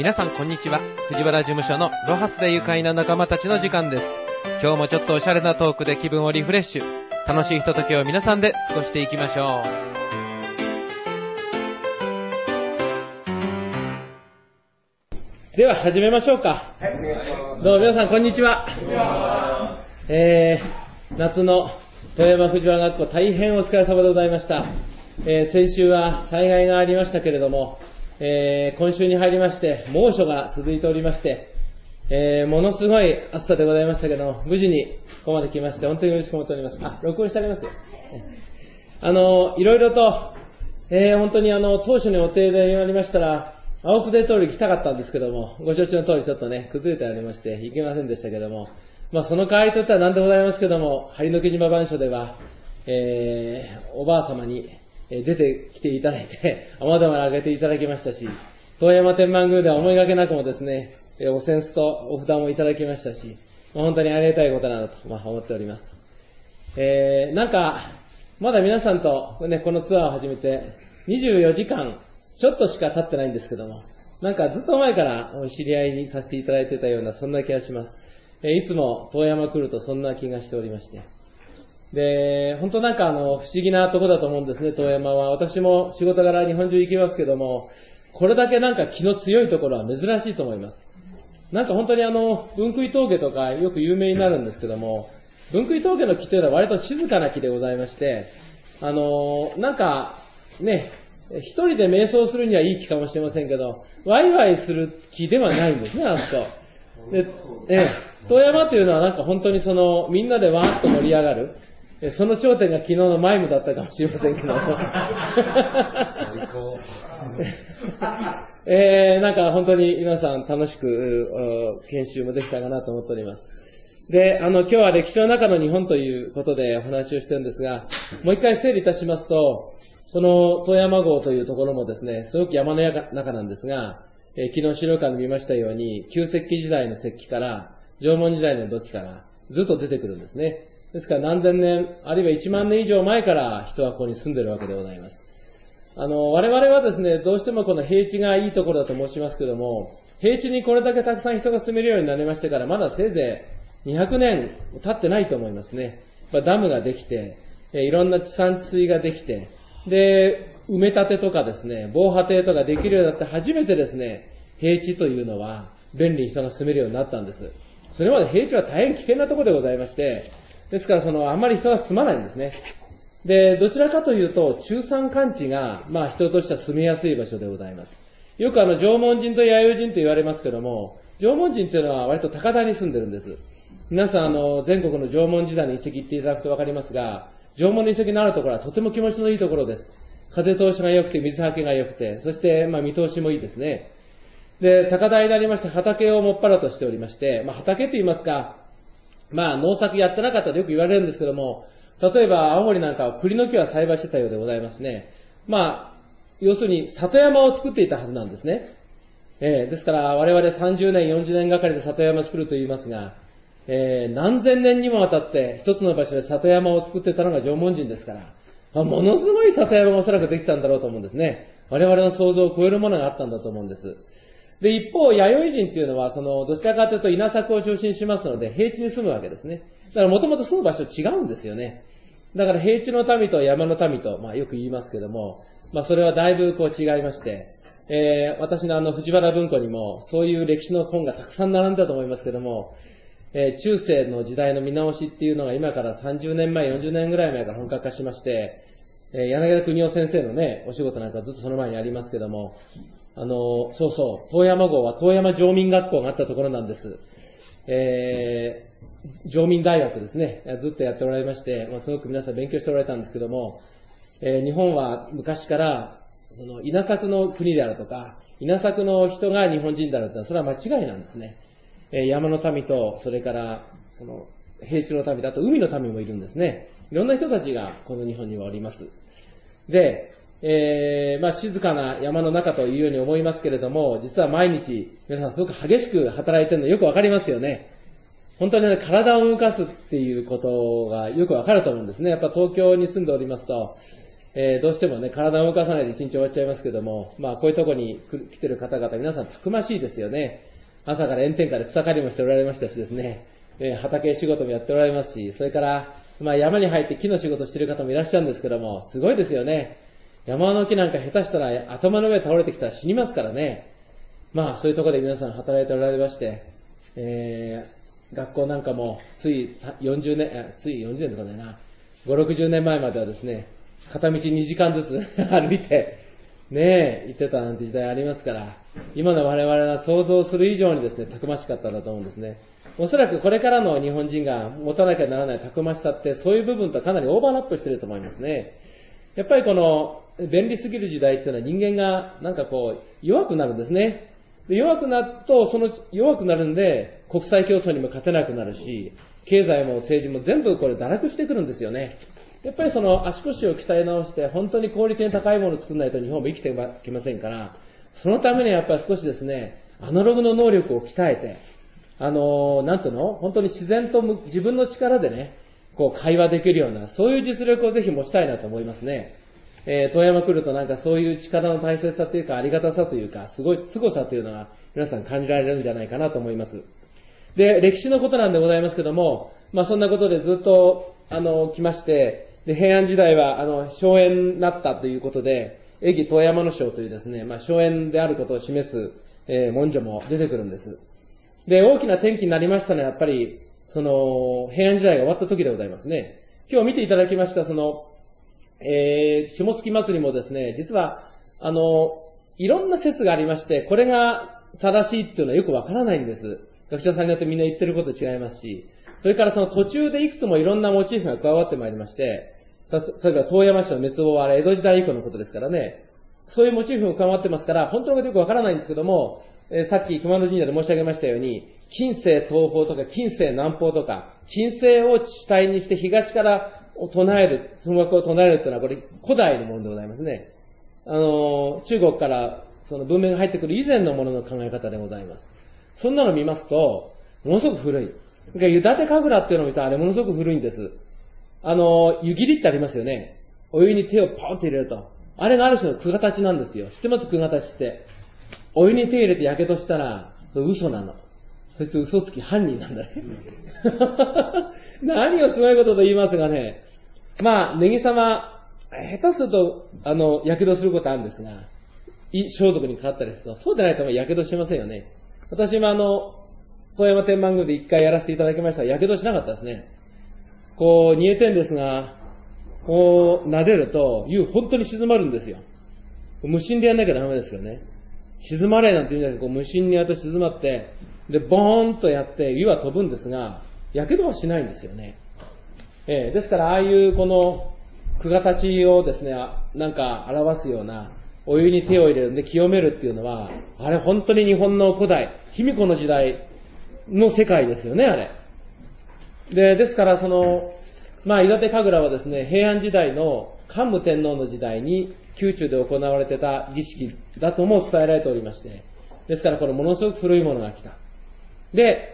皆さんこんにちは。藤原事務所のロハスで愉快な仲間たちの時間です。今日もちょっとおしゃれなトークで気分をリフレッシュ、楽しいひとときを皆さんで過ごしていきましょう。では始めましょうか。どうも皆さんこんにちは。夏の富山藤原学校大変お疲れ様でございました。先週は災害がありましたけれども、今週に入りまして猛暑が続いておりまして、ものすごい暑さでございましたけども、無事にここまで来まして本当に嬉しく思っております。録音してありますよ。いろいろと、本当に当初の予定でありましたら青久手通り来たかったんですけども、ご承知の通りちょっとね崩れてありまして行けませんでしたけども、その代わりといっては何でございますけども、張の木島番所では、おばあ様に出てきていただいて雨戸を開けていただきましたし、遠山天満宮では思いがけなくもですね、お扇子とお札もいただきましたし、本当にありがたいことなのと、思っております。なんかまだ皆さんと、ね、このツアーを始めて24時間ちょっとしか経ってないんですけども、なんかずっと前からお知り合いにさせていただいてたようなそんな気がします。いつも遠山来るとそんな気がしておりまして、で、本当なんか不思議なとこだと思うんですね、遠山は。私も仕事柄日本中行きますけども、これだけなんか気の強いところは珍しいと思います。なんか本当に分杭峠とかよく有名になるんですけども、分杭峠の木というのは割と静かな木でございまして、なんかね、一人で瞑想するにはいい木かもしれませんけど、ワイワイする木ではないんですね、あそこ。で、遠山というのはなんか本当にみんなでわーっと盛り上がる。その頂点が昨日のマイムだったかもしれませんけどなんか本当に皆さん楽しく研修もできたかなと思っております。で、今日は歴史の中の日本ということでお話をしてるんですが、もう一回整理いたしますと、この遠山郷というところもですね、すごく山の中なんですが、昨日資料館で見ましたように、旧石器時代の石器から縄文時代の土器からずっと出てくるんですね。ですから何千年、あるいは1万年以上前から人はここに住んでいるわけでございます。我々はですね、どうしてもこの平地がいいところだと申しますけども、平地にこれだけたくさん人が住めるようになりましてから、まだせいぜい200年経ってないと思いますね。ダムができて、いろんな地産地水ができて、で、埋め立てとかですね、防波堤とかできるようになって初めてですね、平地というのは便利に人が住めるようになったんです。それまで平地は大変危険なところでございまして、ですからあんまり人が住まないんですね。で、どちらかというと中山間地が人としては住みやすい場所でございます。よく縄文人と弥生人と言われますけども、縄文人というのは割と高台に住んでるんです。皆さん全国の縄文時代の遺跡行っていただくと分かりますが、縄文の遺跡のあるところはとても気持ちのいいところです。風通しが良くて水はけが良くて、そして見通しもいいですね。で、高台でありまして畑をもっぱらとしておりまして、畑と言いますか、農作やってなかったとよく言われるんですけども、例えば青森なんかは栗の木は栽培してたようでございますね。要するに里山を作っていたはずなんですね。ですから我々30年40年がかりで里山を作ると言いますが、何千年にもわたって一つの場所で里山を作ってたのが縄文人ですから、ものすごい里山がおそらくできたんだろうと思うんですね。我々の想像を超えるものがあったんだと思うんです。で、一方、弥生人っていうのは、どちらかというと稲作を中心にしますので、平地に住むわけですね。だからもともと住む場所違うんですよね。だから平地の民と山の民と、よく言いますけども、それはだいぶ違いまして、私の藤原文庫にも、そういう歴史の本がたくさん並んだと思いますけども、中世の時代の見直しっていうのが今から30年前、40年ぐらい前から本格化しまして、柳田国夫先生のね、お仕事なんかずっとその前にありますけども、遠山郷は遠山常民学校があったところなんです。常民大学ですね。ずっとやっておられまして、すごく皆さん勉強しておられたんですけども、日本は昔から稲作の国であるとか、稲作の人が日本人であるというのはそれは間違いなんですね。山の民と、それから平地の民だと海の民もいるんですね。いろんな人たちがこの日本にはおります。で、静かな山の中というように思いますけれども、実は毎日皆さんすごく激しく働いてるのよくわかりますよね。本当にね、体を動かすっていうことがよくわかると思うんですね。やっぱ東京に住んでおりますと、 どうしてもね、体を動かさないで一日終わっちゃいますけども、こういうとこに来てる方々、皆さんたくましいですよね。朝から炎天下で草刈りもしておられましたしですね、畑仕事もやっておられますし、それから、山に入って木の仕事してる方もいらっしゃるんですけども、すごいですよね。山の木なんか下手したら頭の上倒れてきたら死にますからね。そういうところで皆さん働いておられまして、学校なんかもつい40年とかだな、5、60年前まではですね、片道2時間ずつ歩いて、行ってたなんて時代ありますから、今の我々が想像する以上にですね、たくましかったんだと思うんですね。おそらくこれからの日本人が持たなきゃならないたくましさって、そういう部分とかなりオーバーラップしてると思いますね。やっぱりこの便利すぎる時代っていうのは人間が弱くなるんですね。弱くなると、弱くなるんで国際競争にも勝てなくなるし、経済も政治も全部これ堕落してくるんですよね。やっぱり足腰を鍛え直して本当にクオリティの高いものを作らないと日本も生きていけませんから、そのためにはやっぱり少しですね、アナログの能力を鍛えて、本当に自然と自分の力でね、会話できるような、そういう実力をぜひ持ちたいなと思いますね。遠山来るとそういう力の大切さというか、ありがたさというか、すごい凄さというのが皆さん感じられるんじゃないかなと思います。で、歴史のことなんでございますけども、そんなことでずっと、来まして、で、平安時代は、荘園になったということで、永義遠山の章というですね、荘園であることを示す、文書も出てくるんです。で、大きな転機になりましたのは、やっぱり、平安時代が終わった時でございますね。今日見ていただきました、下月祭りもですね、実は、いろんな説がありまして、これが正しいっていうのはよくわからないんです。学者さんによってみんな言ってること違いますし、それから途中でいくつもいろんなモチーフが加わってまいりまして、例えば遠山市の滅亡はあれ江戸時代以降のことですからね、そういうモチーフも加わってますから、本当のことよくわからないんですけども、さっき熊野神社で申し上げましたように、近世東方とか近世南方とか、近世を主体にして東から唱える、その枠を唱えるというのはこれ古代のものでございますね。中国からその文明が入ってくる以前のものの考え方でございます。そんなの見ますと、ものすごく古い。湯立神楽っていうのを見たらあれものすごく古いんです。湯切りってありますよね。お湯に手をパンと入れると。あれがある種の句形なんですよ。知ってます？句形って。お湯に手入れて火傷したら、嘘なの。そして嘘つき犯人なんだね。何をすごいことと言いますがね。ネギ様、下手すると、火傷することあるんですが、装束にかかったりすると、そうでないと火傷しませんよね。私も遠山天満宮で一回やらせていただきましたが、火傷しなかったですね。煮えてんですが、撫でると、湯本当に静まるんですよ。無心でやんなきゃダメですよね。静まれなんて言うんじゃなくて、無心にやって静まって、で、ボーンとやって湯は飛ぶんですが、火傷はしないんですよね。ですから、ああいうこの、句形をですね、表すような、お湯に手を入れるんで清めるっていうのは、あれ本当に日本の古代、卑弥呼の時代の世界ですよね、あれ。ですから、湯立神楽はですね、平安時代の桓武天皇の時代に宮中で行われてた儀式だとも伝えられておりまして、ですからこれものすごく古いものが来た。で、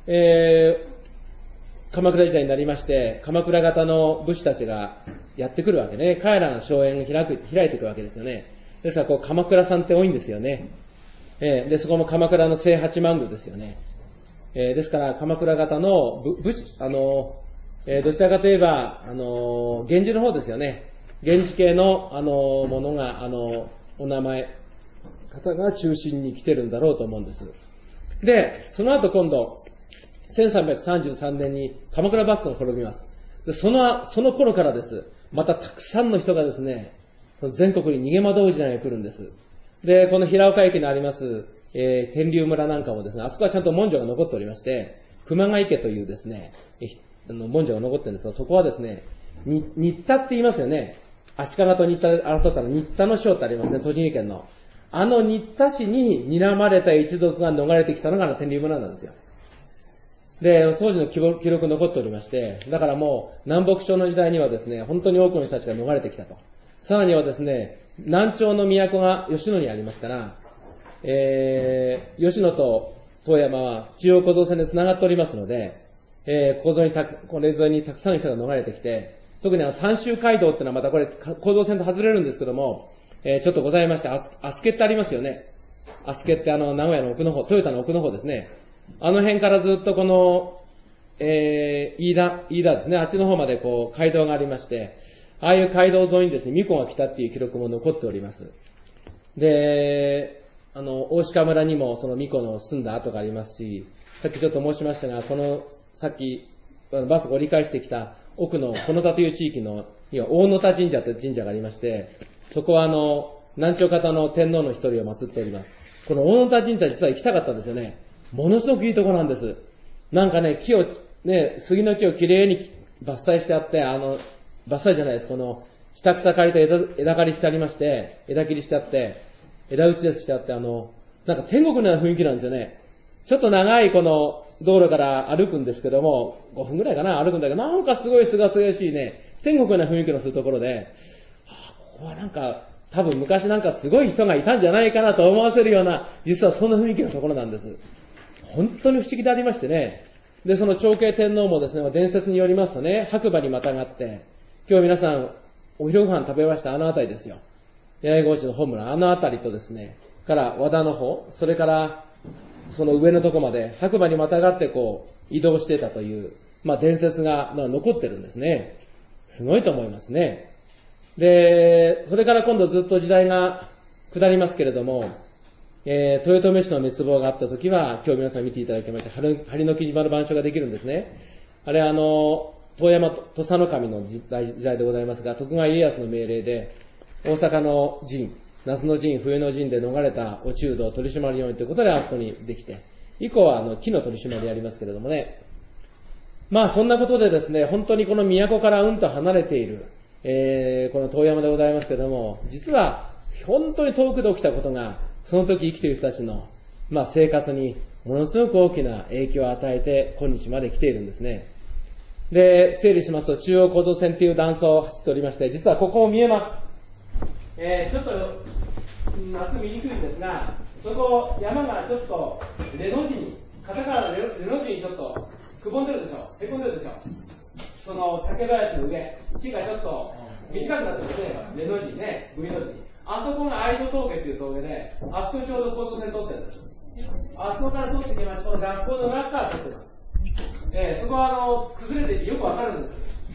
鎌倉時代になりまして、鎌倉方の武士たちがやってくるわけね。彼らの荘園を開いていくわけですよね。ですから鎌倉さんって多いんですよね。で、そこも鎌倉の正八幡宮ですよね。ですから鎌倉方の武士、どちらかといえば、源氏の方ですよね。源氏系の、ものが、お名前、方が中心に来てるんだろうと思うんです。で、その後今度、1333年に鎌倉幕府が滅びます。で、その頃からです。またたくさんの人がですね、全国に逃げ惑う時代が来るんです。で、この平岡駅にあります、天竜村なんかもですね、あそこはちゃんと文書が残っておりまして、熊谷家というですね、文書が残ってるんですが、そこはですね、新田って言いますよね。足利と新田で争ったら新田の章ってありますね、栃木県の。新田市に睨まれた一族が逃れてきたのが天竜村なんですよ。で、当時の記録残っておりまして、だからもう南北朝の時代にはですね、本当に多くの人たちが逃れてきたと。さらにはですね、南朝の都が吉野にありますから、吉野と遠山は中央構造線で繋がっておりますので、これ沿いにたくさんの人が逃れてきて、 特に三州街道っていうのはまたこれ、構造線と外れるんですけども、ちょっとございまして、アスケってありますよね。アスケって名古屋の奥の方、トヨタの奥の方ですね。あの辺からずっとこの、飯田ですね。あっちの方までこう、街道がありまして、ああいう街道沿いにですね、巫女が来たっていう記録も残っております。で、大鹿村にもその巫女の住んだ跡がありますし、さっきちょっと申しましたが、さっき、バスが折り返してきた奥のこの田という地域の、大野田神社という神社がありまして、そこは南朝方の天皇の一人を祀っております。この大野田神社実は行きたかったんですよね。ものすごくいいところなんです。なんかね、杉の木をきれいに伐採してあって、伐採じゃないです。下草刈りと枝刈りしてありまして、枝切りしてあって、枝打ちしてあって、なんか天国のような雰囲気なんですよね。ちょっと長いこの道路から歩くんですけども、5分ぐらいかな、歩くんだけど、なんかすごい清々しいね、天国のような雰囲気のするところで、ここはなんか、多分昔なんかすごい人がいたんじゃないかなと思わせるような、実はそんな雰囲気のところなんです。本当に不思議でありましてね。で、その長慶天皇もですね、伝説によりますとね、白馬にまたがって、今日皆さん、お昼ご飯食べましたあの辺りですよ。八重河内の本村、あの辺りとですね、から和田の方、それからその上のとこまで白馬にまたがってこう移動していたという、伝説が残ってるんですね。すごいと思いますね。で、それから今度ずっと時代が下りますけれども、豊臣氏の滅亡があった時は、今日皆さん見ていただきまして、針の木島の板書ができるんですね。あれ遠山土佐守の時代でございますが、徳川家康の命令で、大阪の陣、夏の陣、冬の陣で逃れたお中道取締り用にということであそこにできて、以降は木の取締りやりますけれどもね。そんなことでですね、本当にこの都からうんと離れている、この遠山でございますけれども、実は本当に遠くで起きたことが、その時生きている人たちの、生活にものすごく大きな影響を与えて、今日まで来ているんですね。で、整理しますと、中央構造線という断層を走っておりまして、実はここも見えます。ちょっと、夏見にくいんですが、そこ、山がちょっと、レの字に、カタカナのレの字にちょっと、くぼんでるでしょ、へこんでるでしょ。その、竹林の上、木がちょっと、短くなってますね、レの字ね、Vの字に。あそこが愛戸峠っていう峠で、あそこにちょうど構造線通ってるんです。あそこから通ってきまして、この学校の中から通ってます。そこは崩れていてよくわかるんです。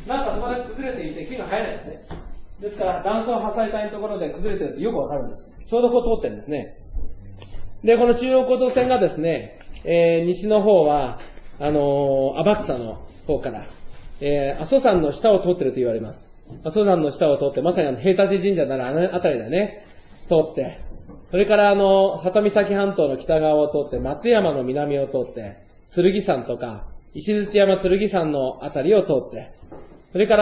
なんかそこで崩れていて木が生えないんですね。ですから断層破砕帯のところで崩れてるってよくわかるんです。ちょうどこう通ってるんですね。で、この中央構造線がですね、西の方は、天草の方から、阿蘇山の下を通ってると言われます。阿蘇山の下を通って、まさに平立神社ならあの辺りだね、通って、それから里岬半島の北側を通って、松山の南を通って、剣山とか、石鎚山剣山のあたりを通って、それから、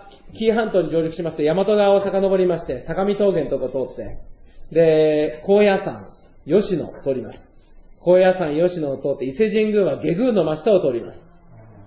紀伊半島に上陸しまして、大和川を遡りまして、相模峠のとこ通って、で、高野山、吉野を通ります。高野山、吉野を通って、伊勢神宮は下宮の真下を通ります。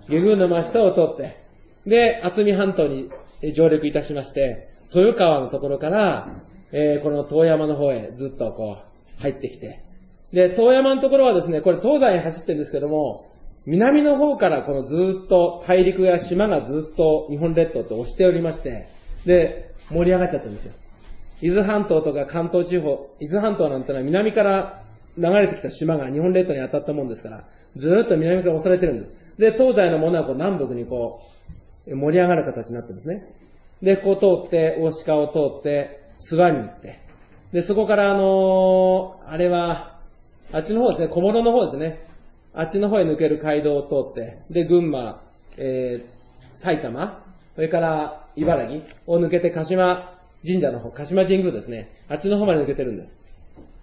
下宮の真下を通って、で、渥美半島に上陸いたしまして、豊川のところから、この遠山の方へずっとこう、入ってきて、で、遠山のところはですね、これ東西に走ってるんですけども、南の方からこのずっと大陸や島がずっと日本列島と押しておりまして、で、盛り上がっちゃってるんですよ。伊豆半島とか関東地方、伊豆半島なんてのは南から流れてきた島が日本列島に当たったもんですから、ずっと南から押されてるんです。で、東西のものはこう南北にこう、盛り上がる形になってるんですね。で、こう通って、大鹿を通って、諏訪に行って、で、そこからあれは、あっちの方ですね、小諸の方ですね。あっちの方へ抜ける街道を通って、で、群馬、埼玉、それから茨城を抜けて鹿島神社の方、鹿島神宮ですね。あっちの方まで抜けてるんです。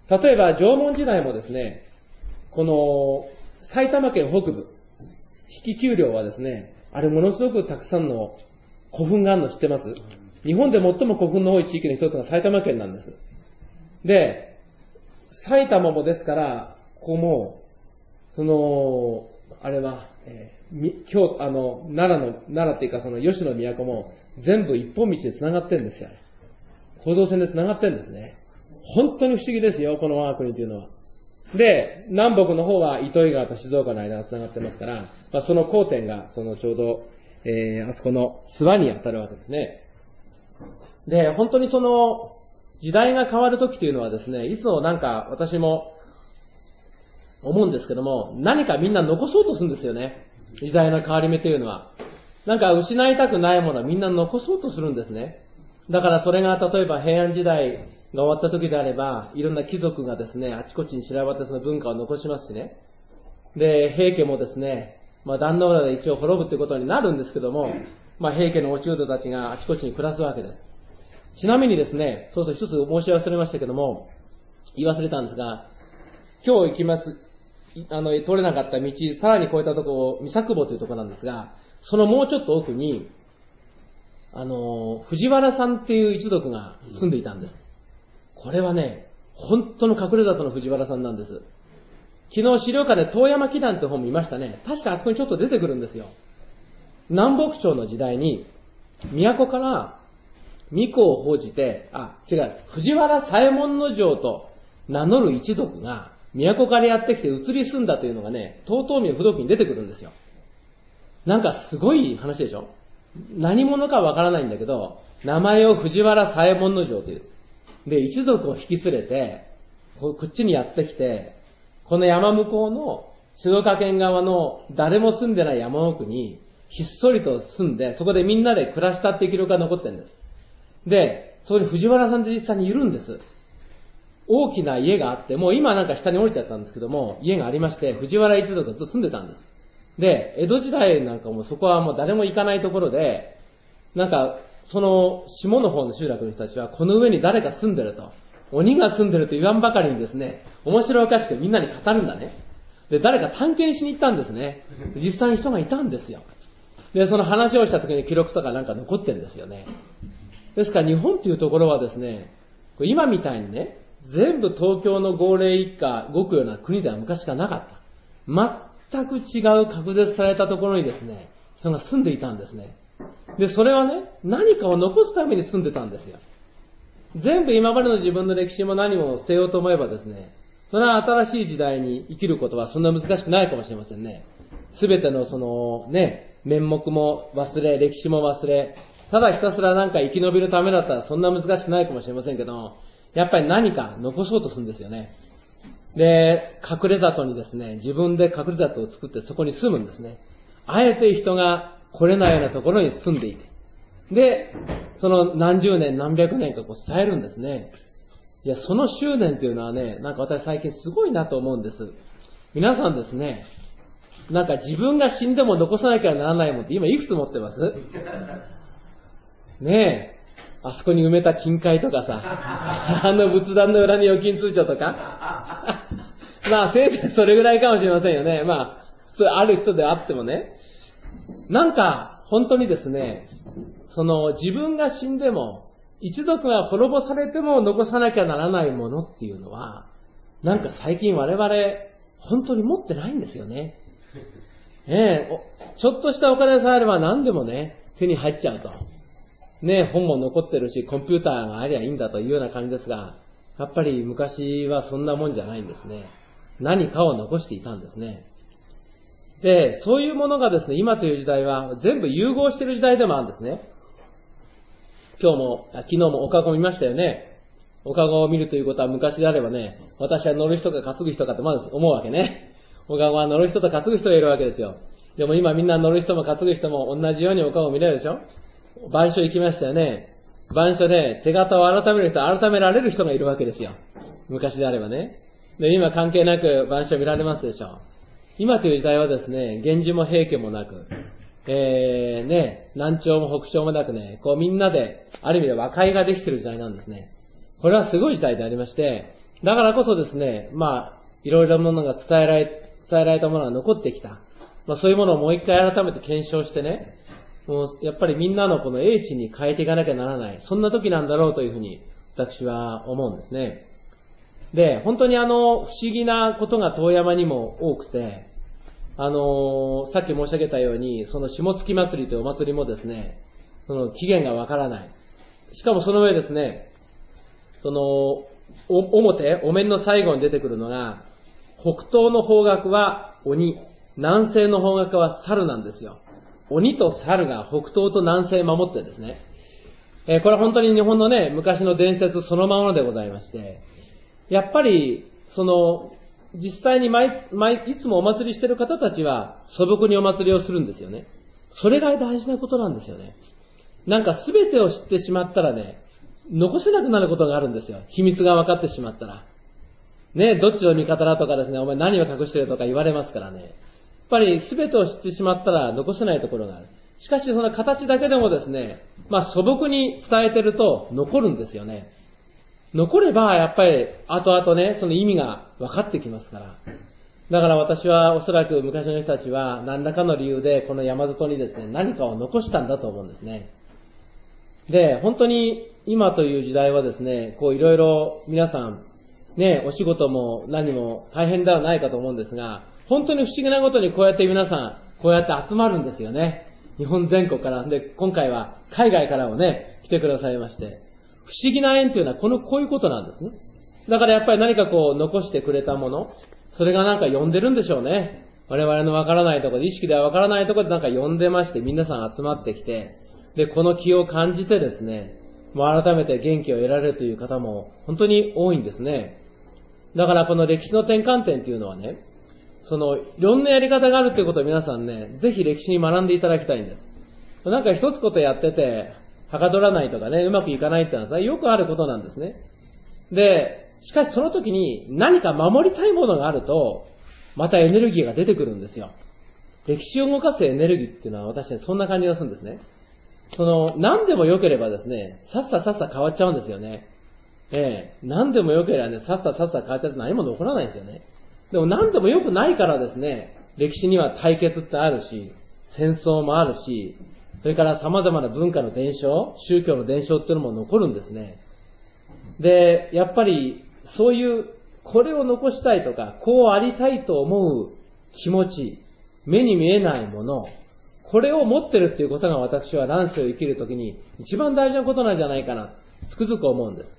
例えば、縄文時代もですね、この、埼玉県北部、比企丘陵はですね、あれものすごくたくさんの古墳があるの知ってます？日本で最も古墳の多い地域の一つが埼玉県なんです。で、埼玉もですから、ここも、あれは、奈良っていうかその吉野都も全部一本道で繋がってるんですよ。構造線で繋がってるんですね。本当に不思議ですよ、この我が国というのは。で、南北の方は糸魚川と静岡の間が繋がってますから、その交点が、ちょうど、 あそこの諏訪に当たるわけですね。で、本当にその、時代が変わる時というのはですね、いつもなんか私も思うんですけども、何かみんな残そうとするんですよね。時代の変わり目というのは。なんか失いたくないものはみんな残そうとするんですね。だからそれが例えば平安時代が終わった時であれば、いろんな貴族がですね、あちこちに散らばってその文化を残しますしね。で、平家もですね、壇の浦で一応滅ぶってことになるんですけども、平家の落人たちがあちこちに暮らすわけです。ちなみにですね、そうそう一つ申し忘れましたけども、言い忘れたんですが、今日行きます、通れなかった道、さらに越えたところ、三作坊というところなんですが、そのもうちょっと奥に、藤原さんっていう一族が住んでいたんです。これはね、本当の隠れ里の藤原さんなんです。昨日資料館で遠山祈願って本見ましたね。確かあそこにちょっと出てくるんですよ。南北朝の時代に、都から巫女を報じて、藤原左衛門尉と名乗る一族が、都からやってきて移り住んだというのがね、東東明不動記に出てくるんですよ。なんかすごい話でしょ？何者かわからないんだけど、名前を藤原左衛門尉という。で、一族を引き連れて、こっちにやってきて、この山向こうの静岡県側の誰も住んでない山奥に、ひっそりと住んで、そこでみんなで暮らしたっていう記録が残ってるんです。で、そこに藤原さんって実際にいるんです。大きな家があって、もう今なんか下に降りちゃったんですけども、家がありまして、藤原一族がずっと住んでたんです。で、江戸時代なんかもそこはもう誰も行かないところで、なんか、その下の方の集落の人たちは、この上に誰か住んでると、鬼が住んでると言わんばかりにですね、面白おかしくみんなに語るんだね。で、誰か探検しに行ったんですね。実際に人がいたんですよ。で、その話をした時に記録とかなんか残ってるんですよね。ですから日本というところはですね、今みたいにね、全部東京の号令一家動くような国では昔からなかった。全く違う隔絶されたところにですね、人が住んでいたんですね。で、それはね、何かを残すために住んでたんですよ。全部今までの自分の歴史も何も捨てようと思えばですね、それは新しい時代に生きることはそんな難しくないかもしれませんね。すべてのそのね、面目も忘れ、歴史も忘れ、ただひたすらなんか生き延びるためだったらそんな難しくないかもしれませんけど、やっぱり何か残そうとするんですよね。で、隠れ里にですね、自分で隠れ里を作ってそこに住むんですね。あえて人が来れないようなところに住んでいて。で、その何十年何百年か伝えるんですね。いや、その執念っていうのはね、なんか私最近すごいなと思うんです。皆さんですね、なんか自分が死んでも残さなきゃならないもんって今いくつ持ってます？ねえ、あそこに埋めた金塊とかさ、仏壇の裏に預金通帳とかせいぜいそれぐらいかもしれませんよね。それある人であってもね。なんか、本当にですね、その自分が死んでも、一族が滅ぼされても残さなきゃならないものっていうのは、なんか最近我々、本当に持ってないんですよね。ちょっとしたお金さえあれば何でもね、手に入っちゃうと。ね、本も残ってるし、コンピューターがありゃいいんだというような感じですが、やっぱり昔はそんなもんじゃないんですね。何かを残していたんですね。で、そういうものがですね、今という時代は全部融合している時代でもあるんですね。昨日もおかごを見ましたよね。おかごを見るということは昔であればね、私は乗る人か担ぐ人かってまず思うわけね。おかごは乗る人と担ぐ人がいるわけですよ。でも今みんな乗る人も担ぐ人も同じようにおかごを見れるでしょ。板書行きましたよね。板書で手形を改める人、改められる人がいるわけですよ。昔であればね。で、今関係なく板書見られますでしょ。今という時代はですね、源氏も平家もなく、南朝も北朝もなくね、みんなで、ある意味で和解ができている時代なんですね。これはすごい時代でありまして、だからこそですね、いろいろなものが伝えられたものが残ってきた。そういうものをもう一回改めて検証してね、もうやっぱりみんなのこの英知に変えていかなきゃならない。そんな時なんだろうというふうに私は思うんですね。で、本当に不思議なことが遠山にも多くて、さっき申し上げたように、その下月祭りというお祭りもですね、その起源がわからない。しかもその上ですね、お面の最後に出てくるのが、北東の方角は鬼、南西の方角は猿なんですよ。 鬼と猿が北東と南西守ってですね、これは本当に日本のね、昔の伝説そのままでございまして、やっぱり、実際にいつもお祭りしてる方たちは素朴にお祭りをするんですよね。それが大事なことなんですよね。なんか全てを知ってしまったらね、残せなくなることがあるんですよ。秘密が分かってしまったら。ね、どっちの味方だとかですね、お前何を隠してるとか言われますからね。やっぱり全てを知ってしまったら残せないところがある。しかしその形だけでもですね、素朴に伝えてると残るんですよね。残ればやっぱり後々ね、その意味が分かってきますから。だから私はおそらく昔の人たちは何らかの理由でこの山里にですね、何かを残したんだと思うんですね。で、本当に今という時代はですね、いろいろ皆さんね、お仕事も何も大変ではないかと思うんですが、本当に不思議なことにこうやって皆さんこうやって集まるんですよね。日本全国から。で、今回は海外からもね、来てくださいまして。不思議な縁というのはこういうことなんですね。だからやっぱり何か残してくれたもの、それがなんか呼んでるんでしょうね。我々のわからないところで、意識ではわからないところでなんか呼んでまして、皆さん集まってきて、で、この気を感じてですね、もう改めて元気を得られるという方も本当に多いんですね。だからこの歴史の転換点っていうのはね、いろんなやり方があるということを皆さんね、ぜひ歴史に学んでいただきたいんです。なんか一つことやってて、はかどらないとかね、うまくいかないってのはよくあることなんですね。で、しかしその時に何か守りたいものがあると、またエネルギーが出てくるんですよ。歴史を動かすエネルギーっていうのは私ね、そんな感じがするんですね。何でも良ければですね、さっさ変わっちゃうんですよね。何でも良ければね、さっさ変わっちゃって何も残らないんですよね。でも何でも良くないからですね、歴史には対決ってあるし、戦争もあるし、それから様々な文化の伝承、宗教の伝承っていうのも残るんですね。で、やっぱりそういうこれを残したいとか、こうありたいと思う気持ち、目に見えないもの、これを持ってるっていうことが私は乱世を生きるときに一番大事なことなんじゃないかな、つくづく思うんです。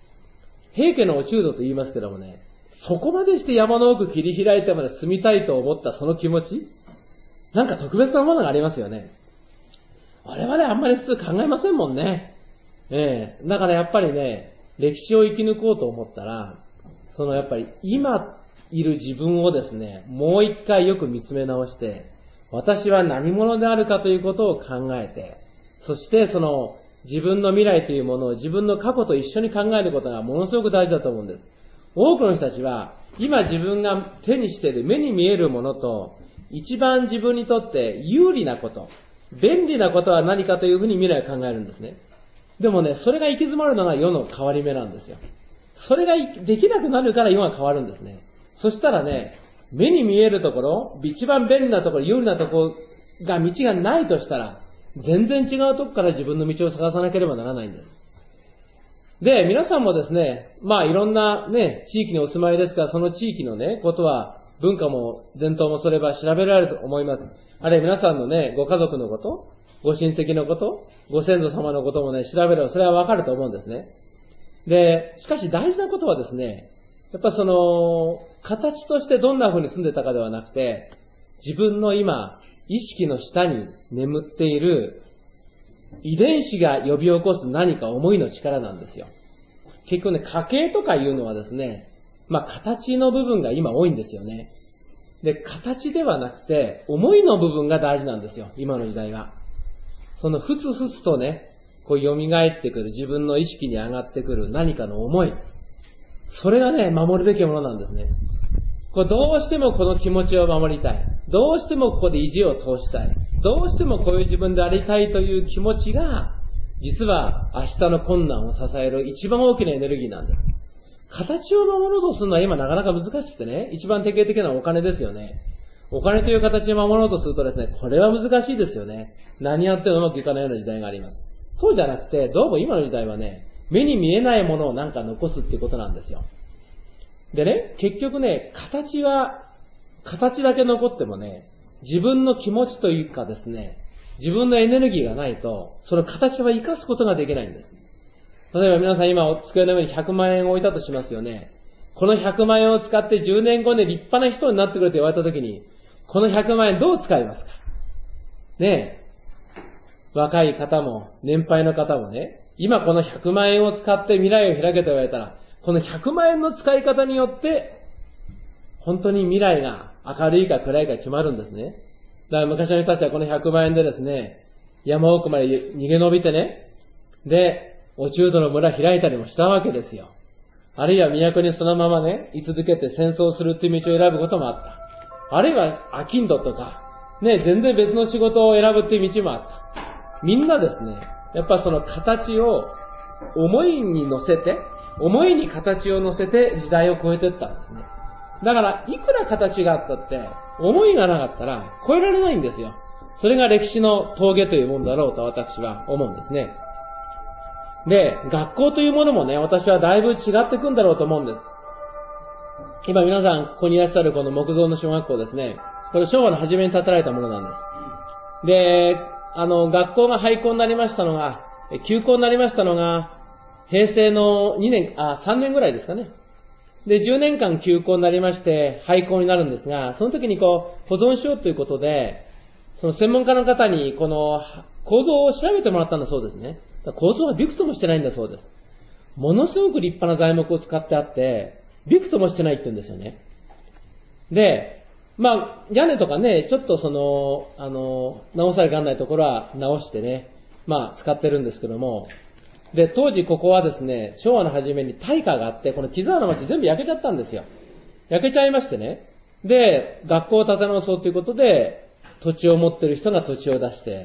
平家の落人と言いますけどもね、そこまでして山の奥切り開いてまで住みたいと思ったその気持ち、なんか特別なものがありますよね。我々あんまり普通考えませんもんね。だからやっぱりね、歴史を生き抜こうと思ったら、やっぱり今いる自分をですね、もう一回よく見つめ直して、私は何者であるかということを考えて、そして自分の未来というものを自分の過去と一緒に考えることがものすごく大事だと思うんです。多くの人たちは、今自分が手にしている目に見えるものと、一番自分にとって有利なこと、便利なことは何かというふうに未来を考えるんですね。でもね、それが行き詰まるのが世の変わり目なんですよ。それができなくなるから世が変わるんですね。そしたらね、目に見えるところ、一番便利なところ、有利なところが道がないとしたら、全然違うところから自分の道を探さなければならないんです。で、皆さんもですね、いろんなね、地域にお住まいですから、その地域のね、ことは、文化も伝統もそれは調べられると思います。あるいは皆さんのね、ご家族のこと、ご親戚のこと、ご先祖様のこともね、調べればそれはわかると思うんですね。で、しかし大事なことはですね、やっぱ形としてどんな風に住んでたかではなくて、自分の今、意識の下に眠っている遺伝子が呼び起こす何か思いの力なんですよ。結局ね、家系とかいうのはですね、形の部分が今多いんですよね。で、形ではなくて、思いの部分が大事なんですよ、今の時代は。ふつふつとね、蘇ってくる、自分の意識に上がってくる何かの思い。それがね、守るべきものなんですね。どうしてもこの気持ちを守りたい。どうしてもここで意地を通したい。どうしてもこういう自分でありたいという気持ちが、実は明日の困難を支える一番大きなエネルギーなんです。形を守ろうとするのは今なかなか難しくてね、一番典型的なのはお金ですよね。お金という形で守ろうとするとですね、これは難しいですよね。何やってもうまくいかないような時代があります。そうじゃなくて、どうも今の時代はね、目に見えないものをなんか残すっていうことなんですよ。でね、結局ね、形だけ残ってもね、自分の気持ちというかですね、自分のエネルギーがないと、その形は生かすことができないんです。例えば皆さん今お机の上に100万円を置いたとしますよね。この100万円を使って10年後で立派な人になってくれと言われたときに、この100万円どう使いますかねえ。 若い方も、年配の方もね、今この100万円を使って未来を開けと言われたら、この100万円の使い方によって、本当に未来が明るいか暗いか決まるんですね。だから昔の人たちはこの100万円でですね、山奥まで逃げ延びてね、で、お中土の村開いたりもしたわけですよ。あるいは都にそのままね、居続けて戦争するっていう道を選ぶこともあった。あるいは商人とか、ね、全然別の仕事を選ぶっていう道もあった。みんなですね、やっぱその形を思いに乗せて、思いに形を乗せて時代を超えていったんですね。だから、いくら形があったって、思いがなかったら超えられないんですよ。それが歴史の峠というものだろうと私は思うんですね。で、学校というものもね、私はだいぶ違ってくんだろうと思うんです。今皆さん、ここにいらっしゃるこの木造の小学校ですね。これ昭和の初めに建てられたものなんです。で、学校が廃校になりましたのが、休校になりましたのが、平成の3年ぐらいですかね。で、10年間休校になりまして、廃校になるんですが、その時に保存しようということで、その専門家の方にこの構造を調べてもらったんだそうですね。構造はびくともしてないんだそうです。ものすごく立派な材木を使ってあって、びくともしてないって言うんですよね。で、屋根とかね、ちょっと直されかんないところは直してね、使ってるんですけども、で、当時ここはですね、昭和の初めに大火があって、この木沢の町全部焼けちゃったんですよ。焼けちゃいましてね。で、学校を建て直そうということで、土地を持ってる人が土地を出して、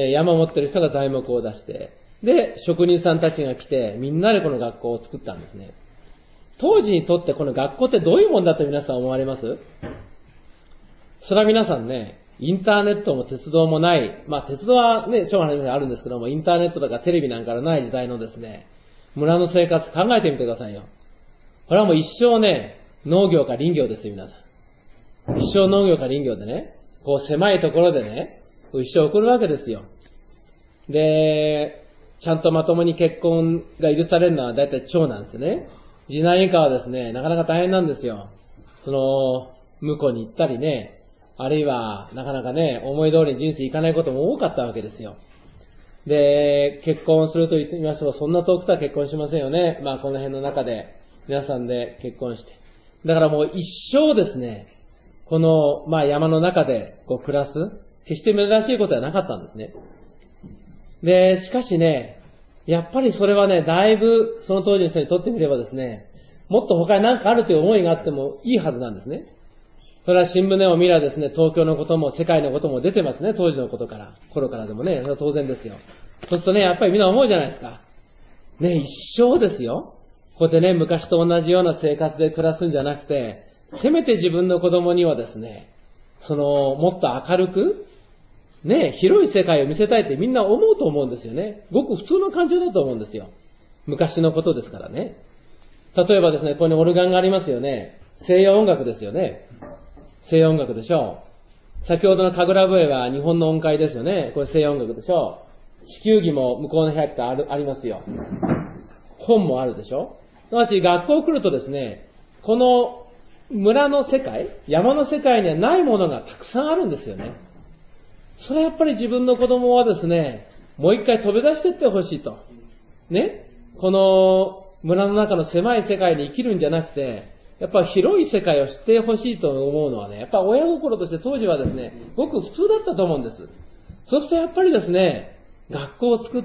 山を持ってる人が材木を出して、で、職人さんたちが来て、みんなでこの学校を作ったんですね。当時にとってこの学校ってどういうもんだと皆さん思われます？それは皆さんね、インターネットも鉄道もない、鉄道はね、昭和の初めにあるんですけども、インターネットとかテレビなんかのない時代のですね、村の生活考えてみてくださいよ。これはもう一生ね、農業か林業ですよ、皆さん。一生農業か林業でね、狭いところでね、一生送るわけですよ。で、ちゃんとまともに結婚が許されるのは大体長男ですよね。次男以下はですね、なかなか大変なんですよ。向こうに行ったりね、あるいはなかなかね、思い通りに人生いかないことも多かったわけですよ。で、結婚すると言いましても、そんな遠くとは結婚しませんよね。この辺の中で、皆さんで結婚して。だからもう一生ですね、この、山の中で暮らす、決して珍しいことはなかったんですね。で、しかしね、やっぱりそれはね、だいぶその当時の人にとってみればですね、もっと他に何かあるという思いがあってもいいはずなんですね。それは新聞を見ればですね、東京のことも世界のことも出てますね、当時の頃からでもね、それは当然ですよ。そうするとね、やっぱりみんな思うじゃないですか。ね、一生ですよ。こうやってね、昔と同じような生活で暮らすんじゃなくて、せめて自分の子供にはですね、もっと明るく、ね、広い世界を見せたいってみんな思うと思うんですよね。ごく普通の感情だと思うんですよ。昔のことですからね。例えばですね、ここにオルガンがありますよね。西洋音楽ですよね。西洋音楽でしょう。先ほどの神楽笛は日本の音階ですよね。これ西洋音楽でしょう。地球儀も向こうの部屋とありますよ。本もあるでしょ。しかし学校来るとですね、この村の世界、山の世界にはないものがたくさんあるんですよね。それはやっぱり自分の子供はですね、もう一回飛び出していってほしいと。ね。この村の中の狭い世界に生きるんじゃなくて、やっぱ広い世界を知ってほしいと思うのはね、やっぱ親心として当時はですね、ごく普通だったと思うんです。そうするとやっぱりですね、学校を作って、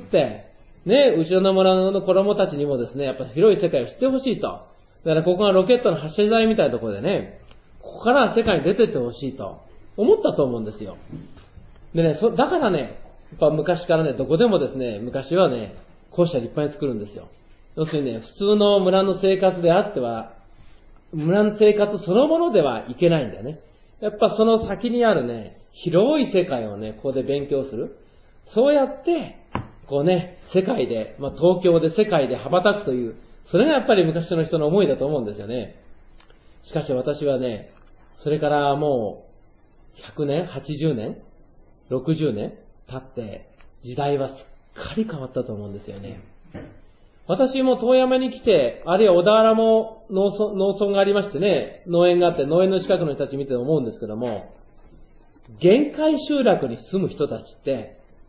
ね、うちの村の子供たちにもですね、やっぱ広い世界を知ってほしいと。だからここがロケットの発射台みたいなところでね、ここから世界に出てってほしいと思ったと思うんですよ。でね、だからね、やっぱ昔からね、どこでもですね、昔はね、校舎立派に作るんですよ。要するにね、普通の村の生活であっては、村の生活そのものではいけないんだよね。やっぱその先にあるね、広い世界をね、ここで勉強する。そうやって、世界で、東京で世界で羽ばたくという、それがやっぱり昔の人の思いだと思うんですよね。しかし私はね、それからもう、100年、80年、60年経って、時代はすっかり変わったと思うんですよね。私も遠山に来て、あるいは小田原も農村がありましてね、農園があって、農園の近くの人たち見て思うんですけども、限界集落に住む人たちって、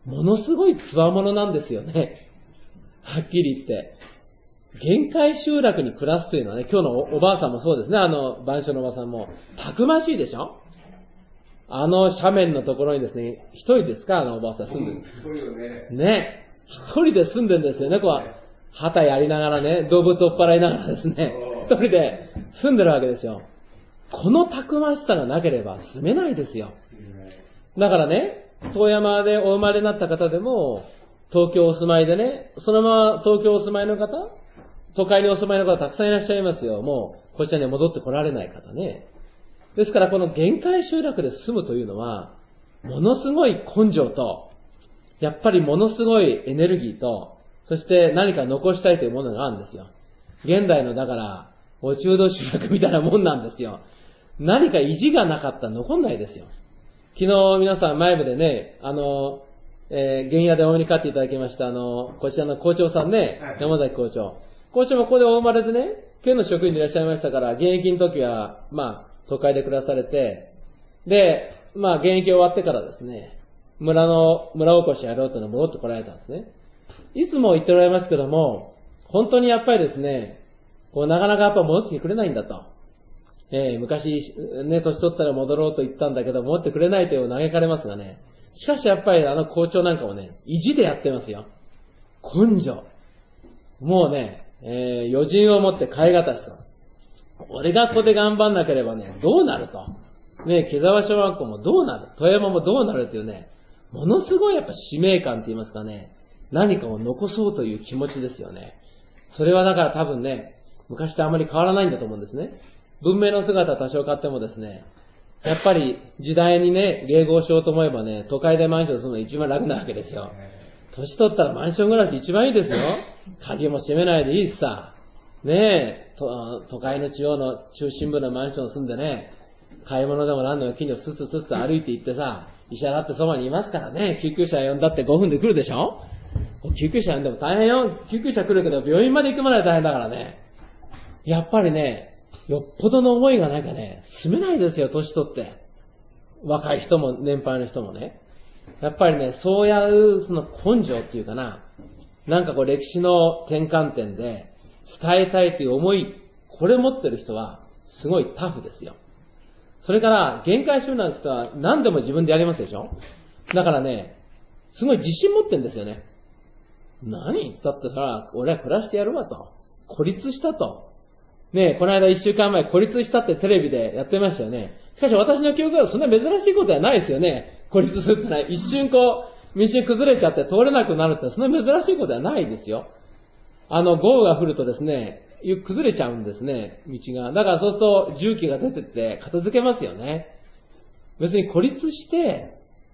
ものすごい強者なんですよね。はっきり言って。限界集落に暮らすというのはね、今日のおばあさんもそうですね、番所のおばさんも。たくましいでしょ？斜面のところにですね、一人ですか、おばあさん住んでる。ね。一人で住んでるんですよね、旗やりながらね、動物追っ払いながらですね、一人で住んでるわけですよ。このたくましさがなければ住めないですよ。だからね、遠山でお生まれになった方でも、東京お住まいでね、そのまま東京お住まいの方、都会にお住まいの方たくさんいらっしゃいますよ。もう、こちらに戻ってこられない方ね。ですからこの限界集落で住むというのは、ものすごい根性と、やっぱりものすごいエネルギーと、そして何か残したいというものがあるんですよ。現代のだから、お中道集落みたいなもんなんですよ。何か意地がなかったら残んないですよ。昨日皆さん前部でね、原野でお目にかかっていただきました、こちらの校長さんね、山崎校長。校長もここでお生まれでね、県の職員でいらっしゃいましたから、現役の時は、都会で暮らされて、で、現役終わってからですね、村おこしやろうというの戻ってこられたんですね。いつも言っておられますけども、本当にやっぱりですね、なかなかやっぱ戻ってきてくれないんだと。昔、ね、年取ったら戻ろうと言ったんだけど、戻ってくれないという嘆かれますがね。しかしやっぱり校長なんかもね、意地でやってますよ。根性。もうね、余人をもって買いがたしと。俺がここで頑張んなければね、どうなると。ね、木沢小学校もどうなる、富山もどうなるというね、ものすごいやっぱ使命感って言いますかね、何かを残そうという気持ちですよね。それはだから多分ね、昔とあまり変わらないんだと思うんですね。文明の姿は多少変わってもですね、やっぱり時代にね、迎合しようと思えばね、都会でマンション住むのが一番楽なわけですよ。年取ったらマンション暮らし一番いいですよ。鍵も閉めないでいいしさ。ねえ、都会の中央の中心部のマンション住んでね、買い物でも何でも近所スツ歩いて行ってさ、医者だってそばにいますからね、救急車呼んだって5分で来るでしょ？救急車呼んでも大変よ。救急車来るけど病院まで行くまで大変だからね。やっぱりね、よっぽどの思いがなきゃね、住めないですよ、年取って。若い人も年配の人もね。やっぱりね、そういうその根性っていうかな、なんか歴史の転換点で伝えたいという思い、これ持ってる人はすごいタフですよ。それから限界集団の人は何でも自分でやりますでしょ。だからね、すごい自信持ってるんですよね。何言ったってさ、俺は暮らしてやるわと。孤立したと。ねえ、この間1週間前孤立したってテレビでやってましたよね。しかし私の記憶ではそんな珍しいことはないですよね。孤立するってのは一瞬民衆崩れちゃって通れなくなるってそんな珍しいことはないですよ。豪雨が降るとですね、崩れちゃうんですね、道が。だからそうすると重機が出てって片付けますよね。別に孤立して、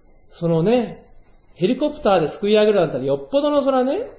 ヘリコプターですくい上げるなんてよっぽどのそれはね、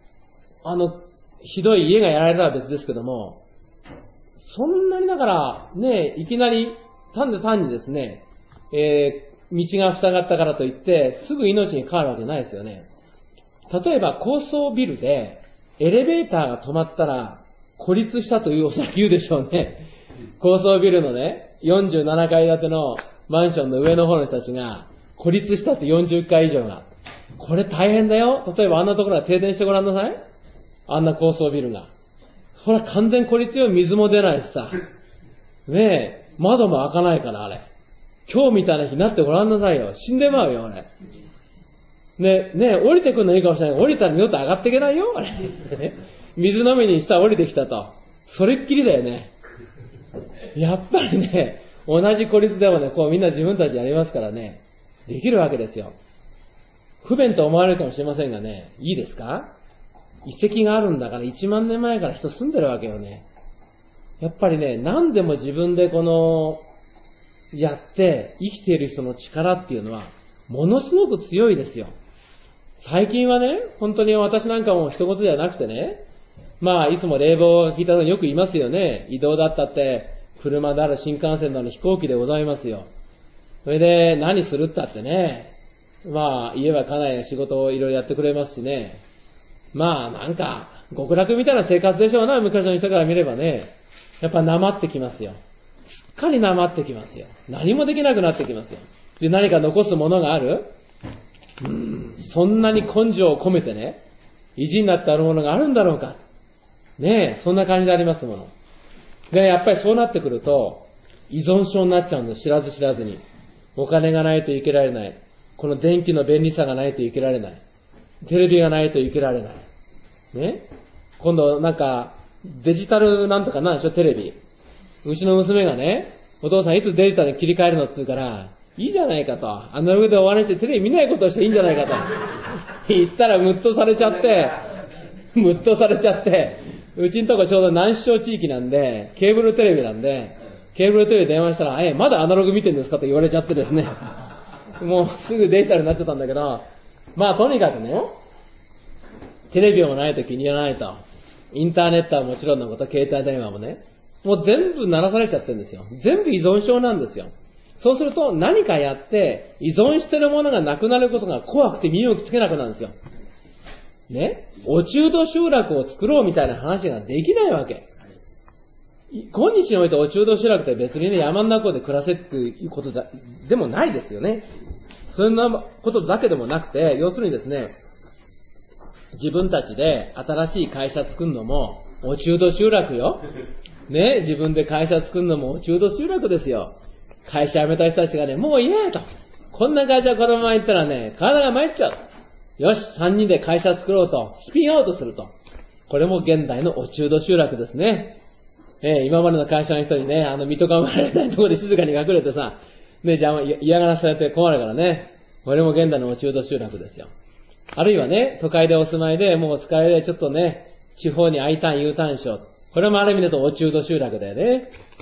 ひどい家がやられたら別ですけども、そんなにだからね、いきなり単にですね、道が塞がったからといってすぐ命に関わるわけないですよね。例えば高層ビルでエレベーターが止まったら孤立したというおそらく言うでしょうね。高層ビルのね、47階建てのマンションの上の方の人たちが孤立したって40階以上が。これ大変だよ。例えばあんなところが停電してごらんなさい。あんな高層ビルが。これは完全孤立よ。水も出ないしさ。ねえ、窓も開かないからあれ。今日みたいな日になってごらんなさいよ。死んでまうよ、あれ。ねえ、降りてくるのいいかもしれないけど、降りたら二度と上がっていけないよ、あれ。水飲みにしたら降りてきたと。それっきりだよね。やっぱりね、同じ孤立でもね、みんな自分たちやりますからね、できるわけですよ。不便と思われるかもしれませんがね、いいですか？遺跡があるんだから1万年前から人住んでるわけよね。やっぱりね、何でも自分でやって生きている人の力っていうのはものすごく強いですよ。最近はね、本当に私なんかも一言ではなくてね、いつも冷房が効いたのによく言いますよね。移動だったって車である新幹線なの飛行機でございますよ。それで何するったってね、家は家内が仕事をいろいろやってくれますしね。なんか極楽みたいな生活でしょうな、昔の人から見ればね。やっぱなまってきますよ。すっかりなまってきますよ。何もできなくなってきますよ。で、何か残すものがある？ そんなに根性を込めてね、意地になってあるものがあるんだろうか。ねえ、そんな感じでありますもの。で、やっぱりそうなってくると、依存症になっちゃうんです、知らず知らずに。お金がないと生きられない。この電気の便利さがないと生きられない。テレビがないと生きられない。ね。今度なんか、デジタルなんとかなんでしょ、テレビ。うちの娘がね、お父さんいつデジタルに切り替えるのっつうから、いいじゃないかと。アナログで終わりにしてテレビ見ないことをしていいんじゃないかと。言ったらムッとされちゃって、うちんとこちょうど南首長地域なんで、ケーブルテレビなんで、ケーブルテレビ電話したら、まだアナログ見てんですかと言われちゃってですね。もうすぐデジタルになっちゃったんだけど、まあとにかくね、テレビもないと気に入らないと。インターネットはもちろんのこと、携帯電話もね、もう全部鳴らされちゃってるんですよ。全部依存症なんですよ。そうすると何かやって依存してるものがなくなることが怖くて身をつけなくなるんですよ。ね、お中度集落を作ろうみたいな話ができないわけ。今日においてお中度集落って別にね、山の中で暮らせっていうことでもないですよね。そんなことだけでもなくて、要するにですね、自分たちで新しい会社作るのもお中度集落よ。ね、自分で会社作るのもお中度集落ですよ。会社辞めた人たちがね、もう嫌やと。こんな会社このまま行ったらね、体が参っちゃう。よし、3人で会社作ろうと、スピンアウトすると。これも現代のお中度集落ですね。今までの会社の人にね、見とかまれないところで静かに隠れてさ、ね、嫌がらせされて困るからね。これも現代のお中度集落ですよ。あるいはね、都会でお住まいで、もう疲れでちょっとね、地方に I ターン U ターンしよう。これもある意味でとお中度集落だよね。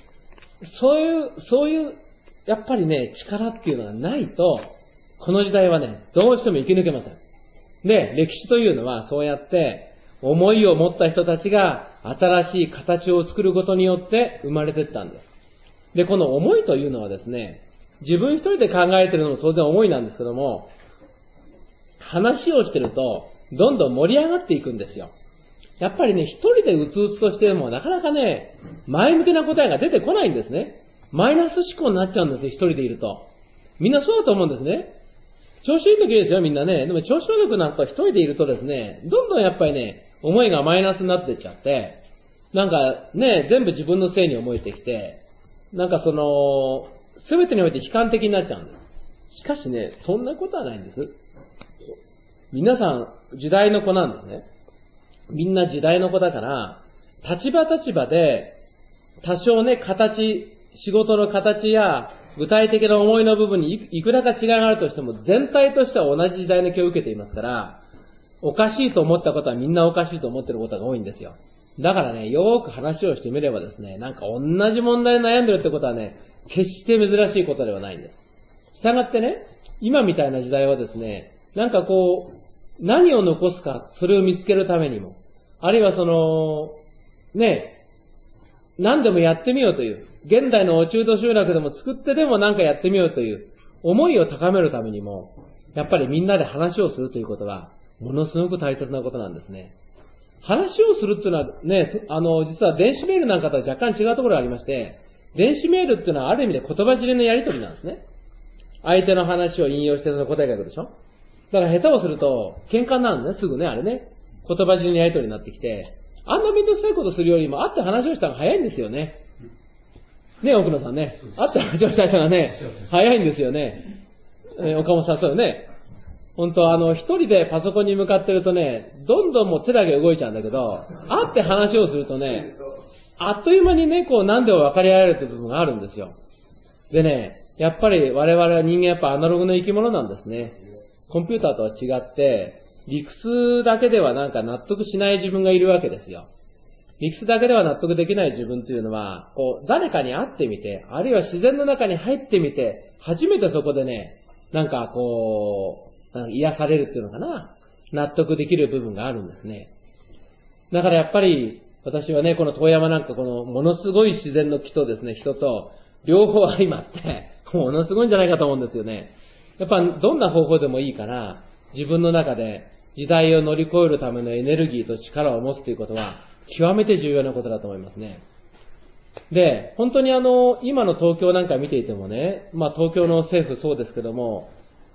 そういう、やっぱりね、力っていうのがないと、この時代はね、どうしても生き抜けません。で、歴史というのはそうやって、思いを持った人たちが新しい形を作ることによって生まれていったんです。で、この思いというのはですね、自分一人で考えているのも当然思いなんですけども、話をしてると、どんどん盛り上がっていくんですよ。やっぱりね、一人でうつうつとしてもなかなかね、前向きな答えが出てこないんですね。マイナス思考になっちゃうんですよ、一人でいると。みんなそうだと思うんですね。調子いい時ですよ、みんなね。でも調子悪くなると一人でいるとですね、どんどんやっぱりね、思いがマイナスになっていっちゃって、なんかね、全部自分のせいに思えてきて、なんかすべてにおいて悲観的になっちゃうんです。しかしね、そんなことはないんです。皆さん、時代の子なんですね。みんな時代の子だから、立場で、多少ね、仕事の形や、具体的な思いの部分にいくらか違いがあるとしても、全体としては同じ時代の教を受けていますから、おかしいと思ったことはみんなおかしいと思ってることが多いんですよ。だからね、よーく話をしてみればですね、なんか同じ問題に悩んでるってことはね、決して珍しいことではないんです。したがってね、今みたいな時代はですね、なんか何を残すか、それを見つけるためにも、あるいは何でもやってみようという、現代のお中度集落でも作ってでも何かやってみようという思いを高めるためにも、やっぱりみんなで話をするということは、ものすごく大切なことなんですね。話をするっていうのはね、実は電子メールなんかとは若干違うところがありまして、電子メールっていうのはある意味で言葉尻のやり取りなんですね。相手の話を引用してその答えが書くでしょ。だから下手をすると喧嘩になるんですね、すぐね、あれね。言葉尻のやり取りになってきて、あんなめんどくさいことするよりも会って話をした方が早いんですよね。ね、奥野さんね。会って話をした方がね、早いんですよね。岡本さんそうよね。本当一人でパソコンに向かってるとね、どんどんもう手だけ動いちゃうんだけど、会って話をするとね、あっという間にね、何でも分かり合えるという部分があるんですよ。でね、やっぱり我々は人間やっぱアナログの生き物なんですね。コンピューターとは違って、理屈だけではなんか納得しない自分がいるわけですよ。理屈だけでは納得できない自分というのは、誰かに会ってみて、あるいは自然の中に入ってみて、初めてそこでね、なんか癒されるっていうのかな、納得できる部分があるんですね。だからやっぱり、私はね、この遠山なんかものすごい自然の木とですね、人と両方相まって、ものすごいんじゃないかと思うんですよね。やっぱどんな方法でもいいから、自分の中で時代を乗り越えるためのエネルギーと力を持つということは、極めて重要なことだと思いますね。で、本当に今の東京なんか見ていてもね、東京の政府そうですけども、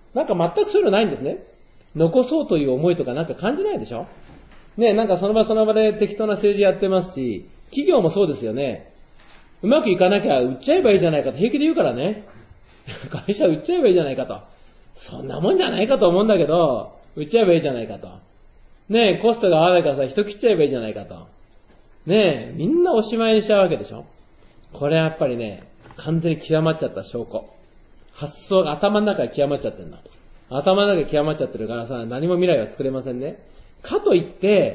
なんか全くそういうのないんですね。残そうという思いとかなんか感じないでしょ。ね、なんかその場その場で適当な政治やってますし、企業もそうですよね。うまくいかなきゃ売っちゃえばいいじゃないかと平気で言うからね。会社売っちゃえばいいじゃないかと。そんなもんじゃないかと思うんだけど、売っちゃえばいいじゃないかと。ねえ、コストが合わないからさ、人切っちゃえばいいじゃないかと。ねえ、みんなおしまいにしちゃうわけでしょ。これやっぱりね、完全に極まっちゃった証拠。発想が頭の中で極まっちゃってるんだ。頭の中で極まっちゃってるからさ、何も未来は作れませんね。かといって、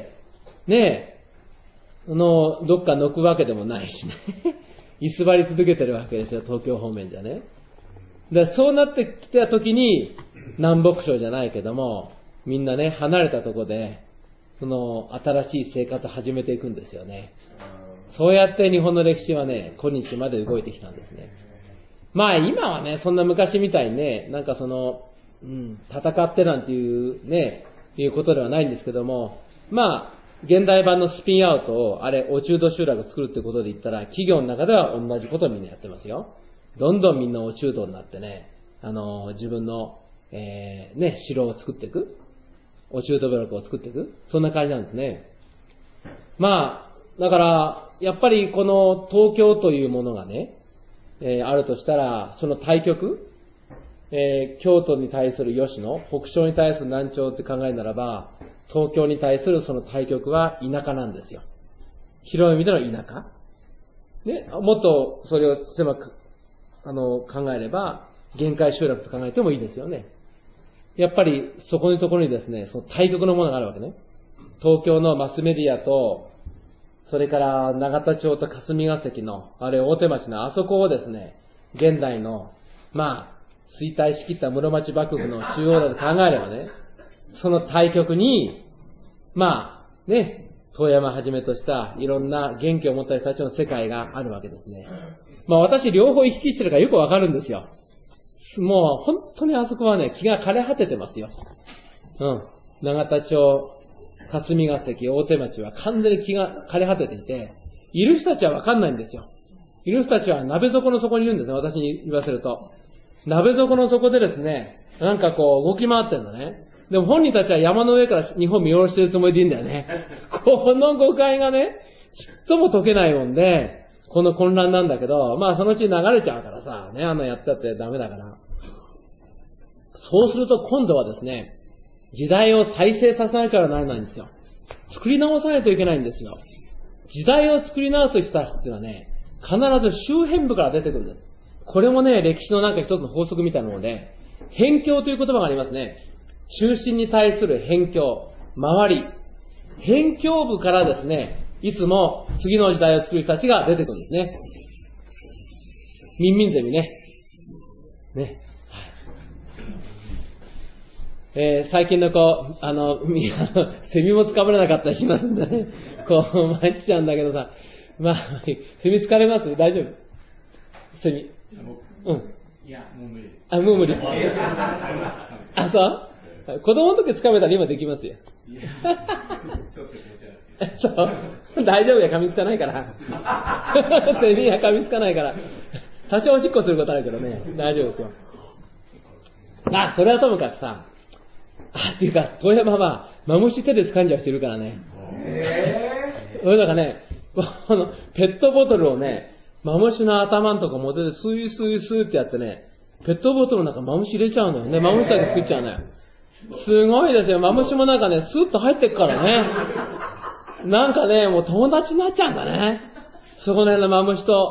ねえ、どっか抜くわけでもないしね。居座り続けてるわけですよ、東京方面じゃね。で、そうなってきた時に、南北朝じゃないけども、みんなね、離れたとこで、新しい生活を始めていくんですよね。そうやって日本の歴史はね、今日まで動いてきたんですね。まあ今はね、そんな昔みたいにね、なんか戦ってなんていうね、いうことではないんですけども、まあ、現代版のスピンアウトを、お中道集落を作るってことで言ったら、企業の中では同じことをみんなやってますよ。どんどんみんなお中道になってね、自分の、城を作っていく。お中道部落を作っていく。そんな感じなんですね。まあ、だから、やっぱりこの東京というものがね、あるとしたら、その対極、京都に対する吉野、北朝に対する南朝って考えるならば、東京に対するその対極は田舎なんですよ。広い意味での田舎。ね、もっとそれを狭く、考えれば、限界集落と考えてもいいですよね。やっぱりそこのところにですね、その対極のものがあるわけね。東京のマスメディアと、それから永田町と霞ヶ関の、大手町のあそこをですね、現代の、まあ、衰退しきった室町幕府の中央だと考えればね、その対極に、まあ、ね、遠山はじめとしたいろんな元気を持った人たちの世界があるわけですね。まあ私両方行き来してるからよくわかるんですよ。もう本当にあそこはね、気が枯れ果ててますよ。永田町、霞ヶ関、大手町は完全に気が枯れ果てていて、いる人たちはわかんないんですよ。いる人たちは鍋底の底にいるんですね、私に言わせると。鍋底の底でですね、なんかこう動き回ってるのね。でも本人たちは山の上から日本見下ろしてるつもりでいいんだよね。この誤解がね、ちっとも解けないもんで、この混乱なんだけど、まあそのうち流れちゃうからさ、ね、やったってダメだから。そうすると今度はですね、時代を再生させなきゃならないんですよ。作り直さないといけないんですよ。時代を作り直す人たちっていうのはね、必ず周辺部から出てくるんです。これもね、歴史のなんか一つの法則みたいなので、辺境という言葉がありますね。中心に対する辺境、周り。辺境部からですね、いつも次の時代を作る人たちが出てくるんですね。ミンミンゼミね。最近のセミも掴まれなかったりしますんでね。参っちゃうんだけどさ。まあ、セミ疲れます？大丈夫？セミ。うん。いや、もう無理です。もう無理。そう？子供の時掴めたら今できますよ。そう。大丈夫や、噛みつかないから。セミは噛みつかないから。多少おしっこすることあるけどね、大丈夫ですよ。それはともかくさ、っていうか、遠山は、マムシ手で掴んじゃう人いるからね。それだからね、ペットボトルをね、マムシの頭のとこ持ってて、スースースーってやってね、ペットボトルの中マムシ入れちゃうのよね。マムシだけ作っちゃうのよ。すごいですよ。マムシもなんかね、スーッと入ってくからね。なんかね、もう友達になっちゃうんだね。そこの辺のマムシと、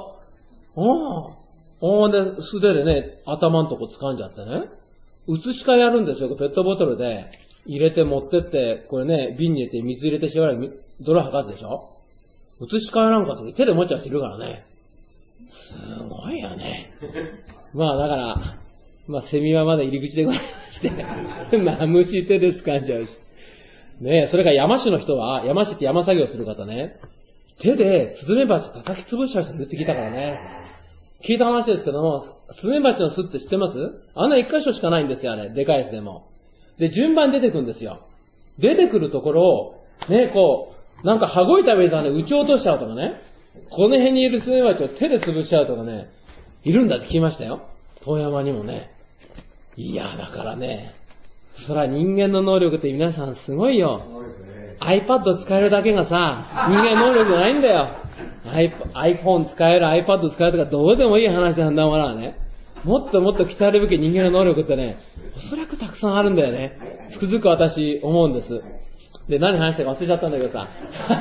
で、素手でね、頭のとこ掴んじゃってね。移し替えやるんですよ。ペットボトルで入れて持ってって、これね、瓶に入れて水入れてしばらく泥吐かすでしょ。移し替えなんか手で持っちゃう人いるからね。すごいよね。まあだから、セミはまだ入り口でございまして、マムシ手で掴んじゃうし。ね、それから山師の人は、山師って山作業する方ね、手でスズメバチ叩き潰しちゃう人いるって聞いたからね。聞いた話ですけども、スズメバチの巣って知ってます？あんな一箇所しかないんですよ、あれ。でかいやつでも。で、順番に出てくるんですよ。出てくるところを、ね、なんか羽子板みたいなね、撃ち落としちゃうとかね、この辺にいるスズメバチを手で潰しちゃうとかね、いるんだって聞きましたよ。遠山にもね。 いや、だからね、そら人間の能力って皆さんすごいよ。iPad 使えるだけがさ、人間能力じゃないんだよ。iPhone 使える、iPad 使えるとかどうでもいい話なんだからね。もっともっと鍛えるべき人間の能力ってね、おそらくたくさんあるんだよね。つくづく私思うんです。で、何話したか忘れちゃったんだけどさ。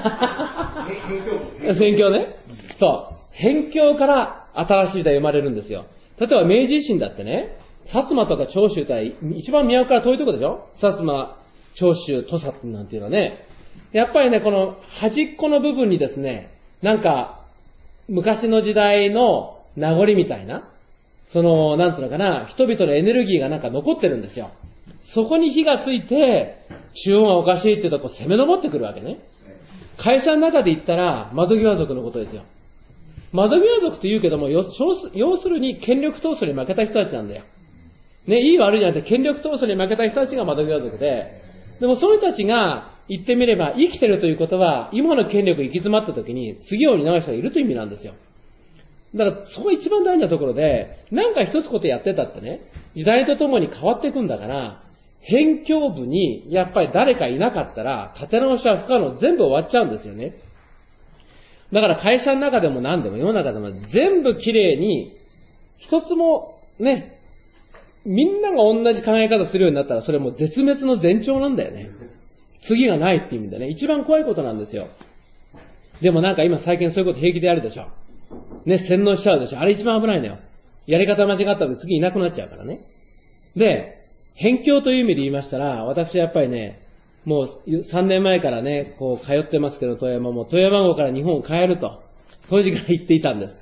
宣教ね。そう。辺境から新しい時代生まれるんですよ。例えば明治維新だってね、薩摩とか長州とは一番都から遠いところでしょ。薩摩、長州、土佐なんていうのはね。やっぱりね、この端っこの部分にですね、なんか、昔の時代の名残みたいな、なんつうのかな、人々のエネルギーがなんか残ってるんですよ。そこに火がついて、中央がおかしいって言うと攻め上ってくるわけね。会社の中で言ったら、窓際族のことですよ。窓際族って言うけども、要するに権力闘争に負けた人たちなんだよ。ね、いい悪いじゃなくて権力闘争に負けた人たちが窓際族で、でもその人たちが言ってみれば生きてるということは、今の権力行き詰まった時に次を担う人がいるという意味なんですよ。だからそこが一番大事なところで、なんか一つことやってたってね、時代とともに変わっていくんだから、辺境部にやっぱり誰かいなかったら立て直しは不可能、全部終わっちゃうんですよね。だから会社の中でも何でも世の中でも全部きれいに一つもね、みんなが同じ考え方するようになったらそれもう絶滅の前兆なんだよね。次がないって意味でね、一番怖いことなんですよ。でもなんか今最近そういうこと平気でやるでしょ。ね、洗脳しちゃうでしょ。あれ一番危ないのよ。やり方間違ったら次いなくなっちゃうからね。で、辺境という意味で言いましたら、私はやっぱりね、もう3年前からね、こう通ってますけど、富山も富山号から日本を変えると、当時から言っていたんです。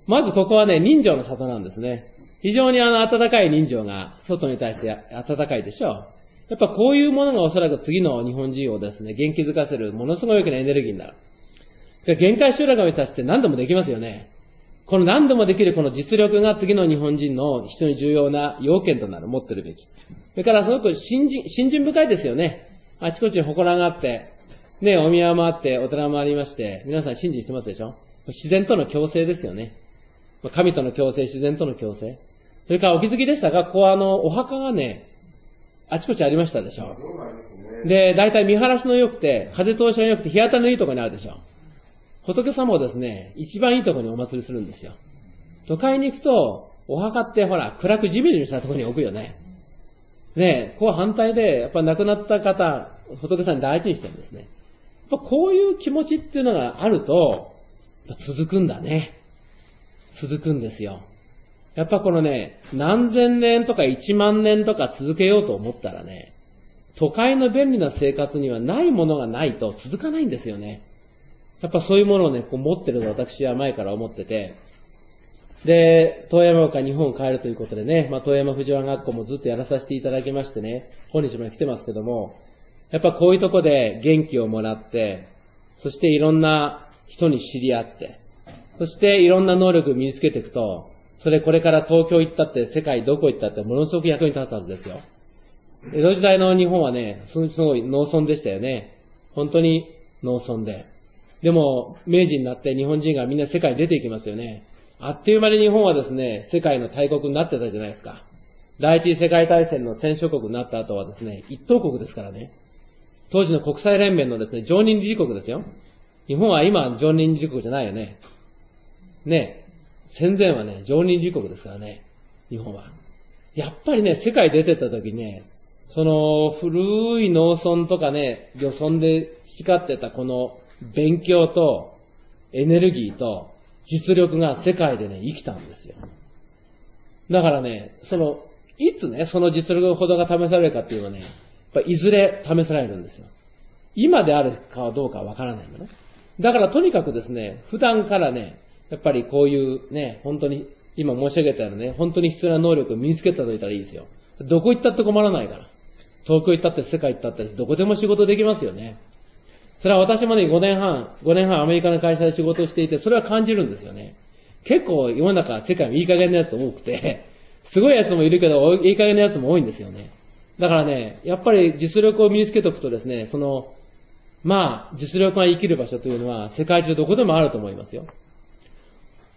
まずここはね、人情の里なんですね。非常に温かい人情が外に対して温かいでしょう。やっぱこういうものがおそらく次の日本人をですね、元気づかせるものすごい大きなエネルギーになる。限界集落を目指して何でもできますよね。この何でもできるこの実力が次の日本人の非常に重要な要件となる、持ってるべき。それからすごく信心深いですよね。あちこちに祠があって、ね、お宮もあって、お寺もありまして、皆さん信心してますでしょ。自然との共生ですよね。神との共生、自然との共生。それからお気づきでしたが、ここはお墓がね、あちこちありましたでしょ。で、大体見晴らしの良くて、風通しが良くて、日当たりのいいところにあるでしょ。仏様をですね、一番いいところにお祭りするんですよ。都会に行くと、お墓ってほら、暗くジメジメしたところに置くよね。ねえ、こう反対で、やっぱ亡くなった方、仏さんに大事にしてるんですね。やっぱこういう気持ちっていうのがあると、続くんだね。続くんですよ。やっぱこのね、何千年とか1万年とか続けようと思ったらね、都会の便利な生活にはないものがないと続かないんですよね。やっぱそういうものをね、こう持ってると私は前から思ってて、で、遠山から日本を変えるということでね、遠山藤原学校もずっとやらさせていただきましてね、今日まで来てますけども、やっぱこういうとこで元気をもらって、そしていろんな人に知り合って、そしていろんな能力を身につけていくと、それこれから東京行ったって世界どこ行ったってものすごく役に立つはずですよ。江戸時代の日本はね、すごい農村でしたよね。本当に農村で。でも、明治になって日本人がみんな世界に出ていきますよね。あっという間に日本はですね、世界の大国になってたじゃないですか。第一次世界大戦の戦勝国になった後はですね、一等国ですからね。当時の国際連盟のですね、常任理事国ですよ。日本は今常任理事国じゃないよね。ね、戦前はね、常任理事国ですからね、日本は。やっぱりね、世界出てった時ね、その古い農村とかね、漁村で培ってたこの勉強とエネルギーと実力が世界でね、生きたんですよ。だからね、いつね、その実力ほどが試されるかっていうのはね、やっぱいずれ試されるんですよ。今であるかどうかはわからないんだね。だからとにかくですね、普段からね、やっぱりこういうね、本当に、今申し上げたようなね、本当に必要な能力を身につけておいたらいいですよ。どこ行ったって困らないから。東京行ったって世界行ったってどこでも仕事できますよね。それは私もね、5年半アメリカの会社で仕事をしていて、それは感じるんですよね。結構世の中、世界もいい加減なやつ多くて、すごいやつもいるけど、いい加減なやつも多いんですよね。だからね、やっぱり実力を身につけておくとですね、実力が生きる場所というのは世界中どこでもあると思いますよ。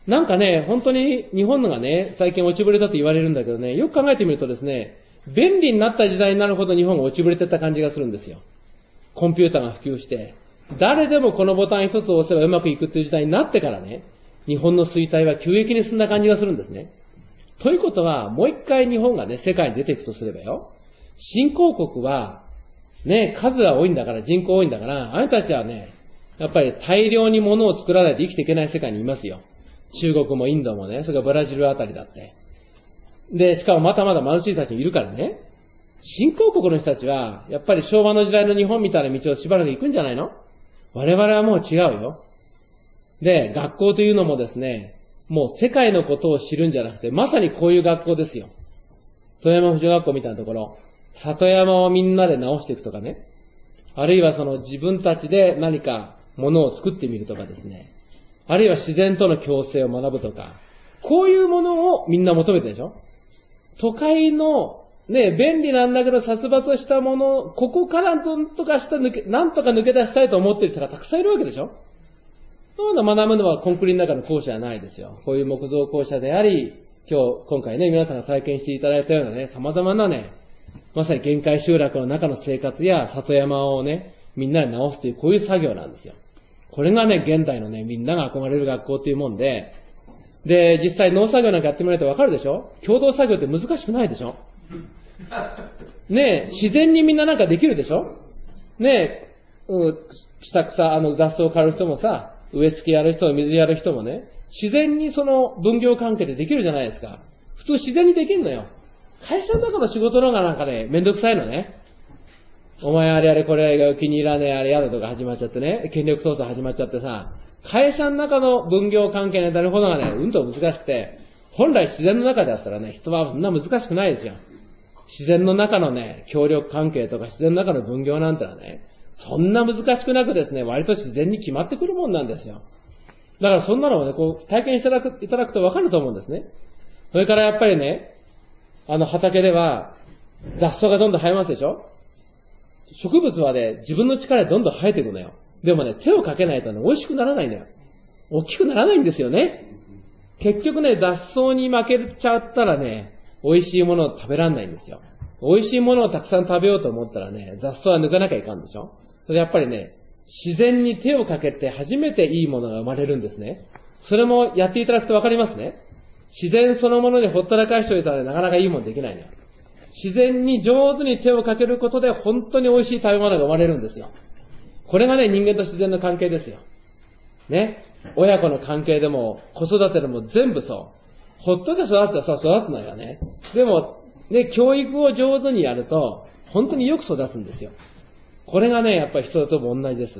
なんかね、本当に日本のがね、最近落ちぶれたと言われるんだけどね、よく考えてみるとですね、便利になった時代になるほど日本が落ちぶれてった感じがするんですよ。コンピューターが普及して、誰でもこのボタン一つ押せばうまくいくっていう時代になってからね、日本の衰退は急激に進んだ感じがするんですね。ということは、もう一回日本がね、世界に出ていくとすればよ、新興国は、ね、数は多いんだから、人口多いんだから、あなたたちはね、やっぱり大量に物を作らないと生きていけない世界にいますよ。中国もインドもね、それからブラジルあたりだって。で、しかもまだまだ貧しい人たちいるからね。新興国の人たちは、やっぱり昭和の時代の日本みたいな道をしばらく行くんじゃないの？我々はもう違うよ。で、学校というのもですね、もう世界のことを知るんじゃなくて、まさにこういう学校ですよ。富山婦女学校みたいなところ、里山をみんなで直していくとかね。あるいはその自分たちで何かものを作ってみるとかですね。あるいは自然との共生を学ぶとか。こういうものをみんな求めてるでしょ？都会のね、便利なんだけど殺伐したもの、ここからなんとか抜け出したいと思っている人がたくさんいるわけでしょ？そういうのを学ぶのはコンクリの中の校舎はないですよ。こういう木造校舎であり、今回ね、皆さんが体験していただいたようなね、様々なね、まさに限界集落の中の生活や里山をね、みんなで直すというこういう作業なんですよ。これがね、現代のね、みんなが憧れる学校っていうもんで、で、実際農作業なんかやってみないとわかるでしょ？共同作業って難しくないでしょ？ねえ、自然にみんななんかできるでしょ？ねえ、下草、雑草を刈る人もさ、植え付けやる人も水やる人もね、自然にその分業関係でできるじゃないですか。普通自然にできるのよ。会社の中の仕事の方がなんかね、めんどくさいのね。お前あれこれが気に入らねえあれやるとか始まっちゃってね、権力闘争始まっちゃってさ、会社の中の分業関係になるほどがね、と難しくて、本来自然の中であったらね、人はそんな難しくないですよ。自然の中のね、協力関係とか自然の中の分業なんてのはね、そんな難しくなくですね、割と自然に決まってくるもんなんですよ。だからそんなのをね、こう体験していただくとわかると思うんですね。それからやっぱりね、畑では雑草がどんどん生えますでしょ？植物はね、自分の力でどんどん生えていくのよ。でもね、手をかけないとね、美味しくならないんだよ。大きくならないんですよね。結局ね、雑草に負けちゃったらね、美味しいものを食べられないんですよ。美味しいものをたくさん食べようと思ったらね、雑草は抜かなきゃいかんでしょ。それやっぱりね、自然に手をかけて初めていいものが生まれるんですね。それもやっていただくとわかりますね。自然そのものにほったらかしておいたらなかなかいいものできないのよ。自然に上手に手をかけることで本当に美味しい食べ物が生まれるんですよ。これがね、人間と自然の関係ですよ。ね。親子の関係でも子育てでも全部そう。ほっとけ育ったらさ、育つのよね。でも、ね、教育を上手にやると、本当によく育つんですよ。これがね、やっぱり人とも同じです。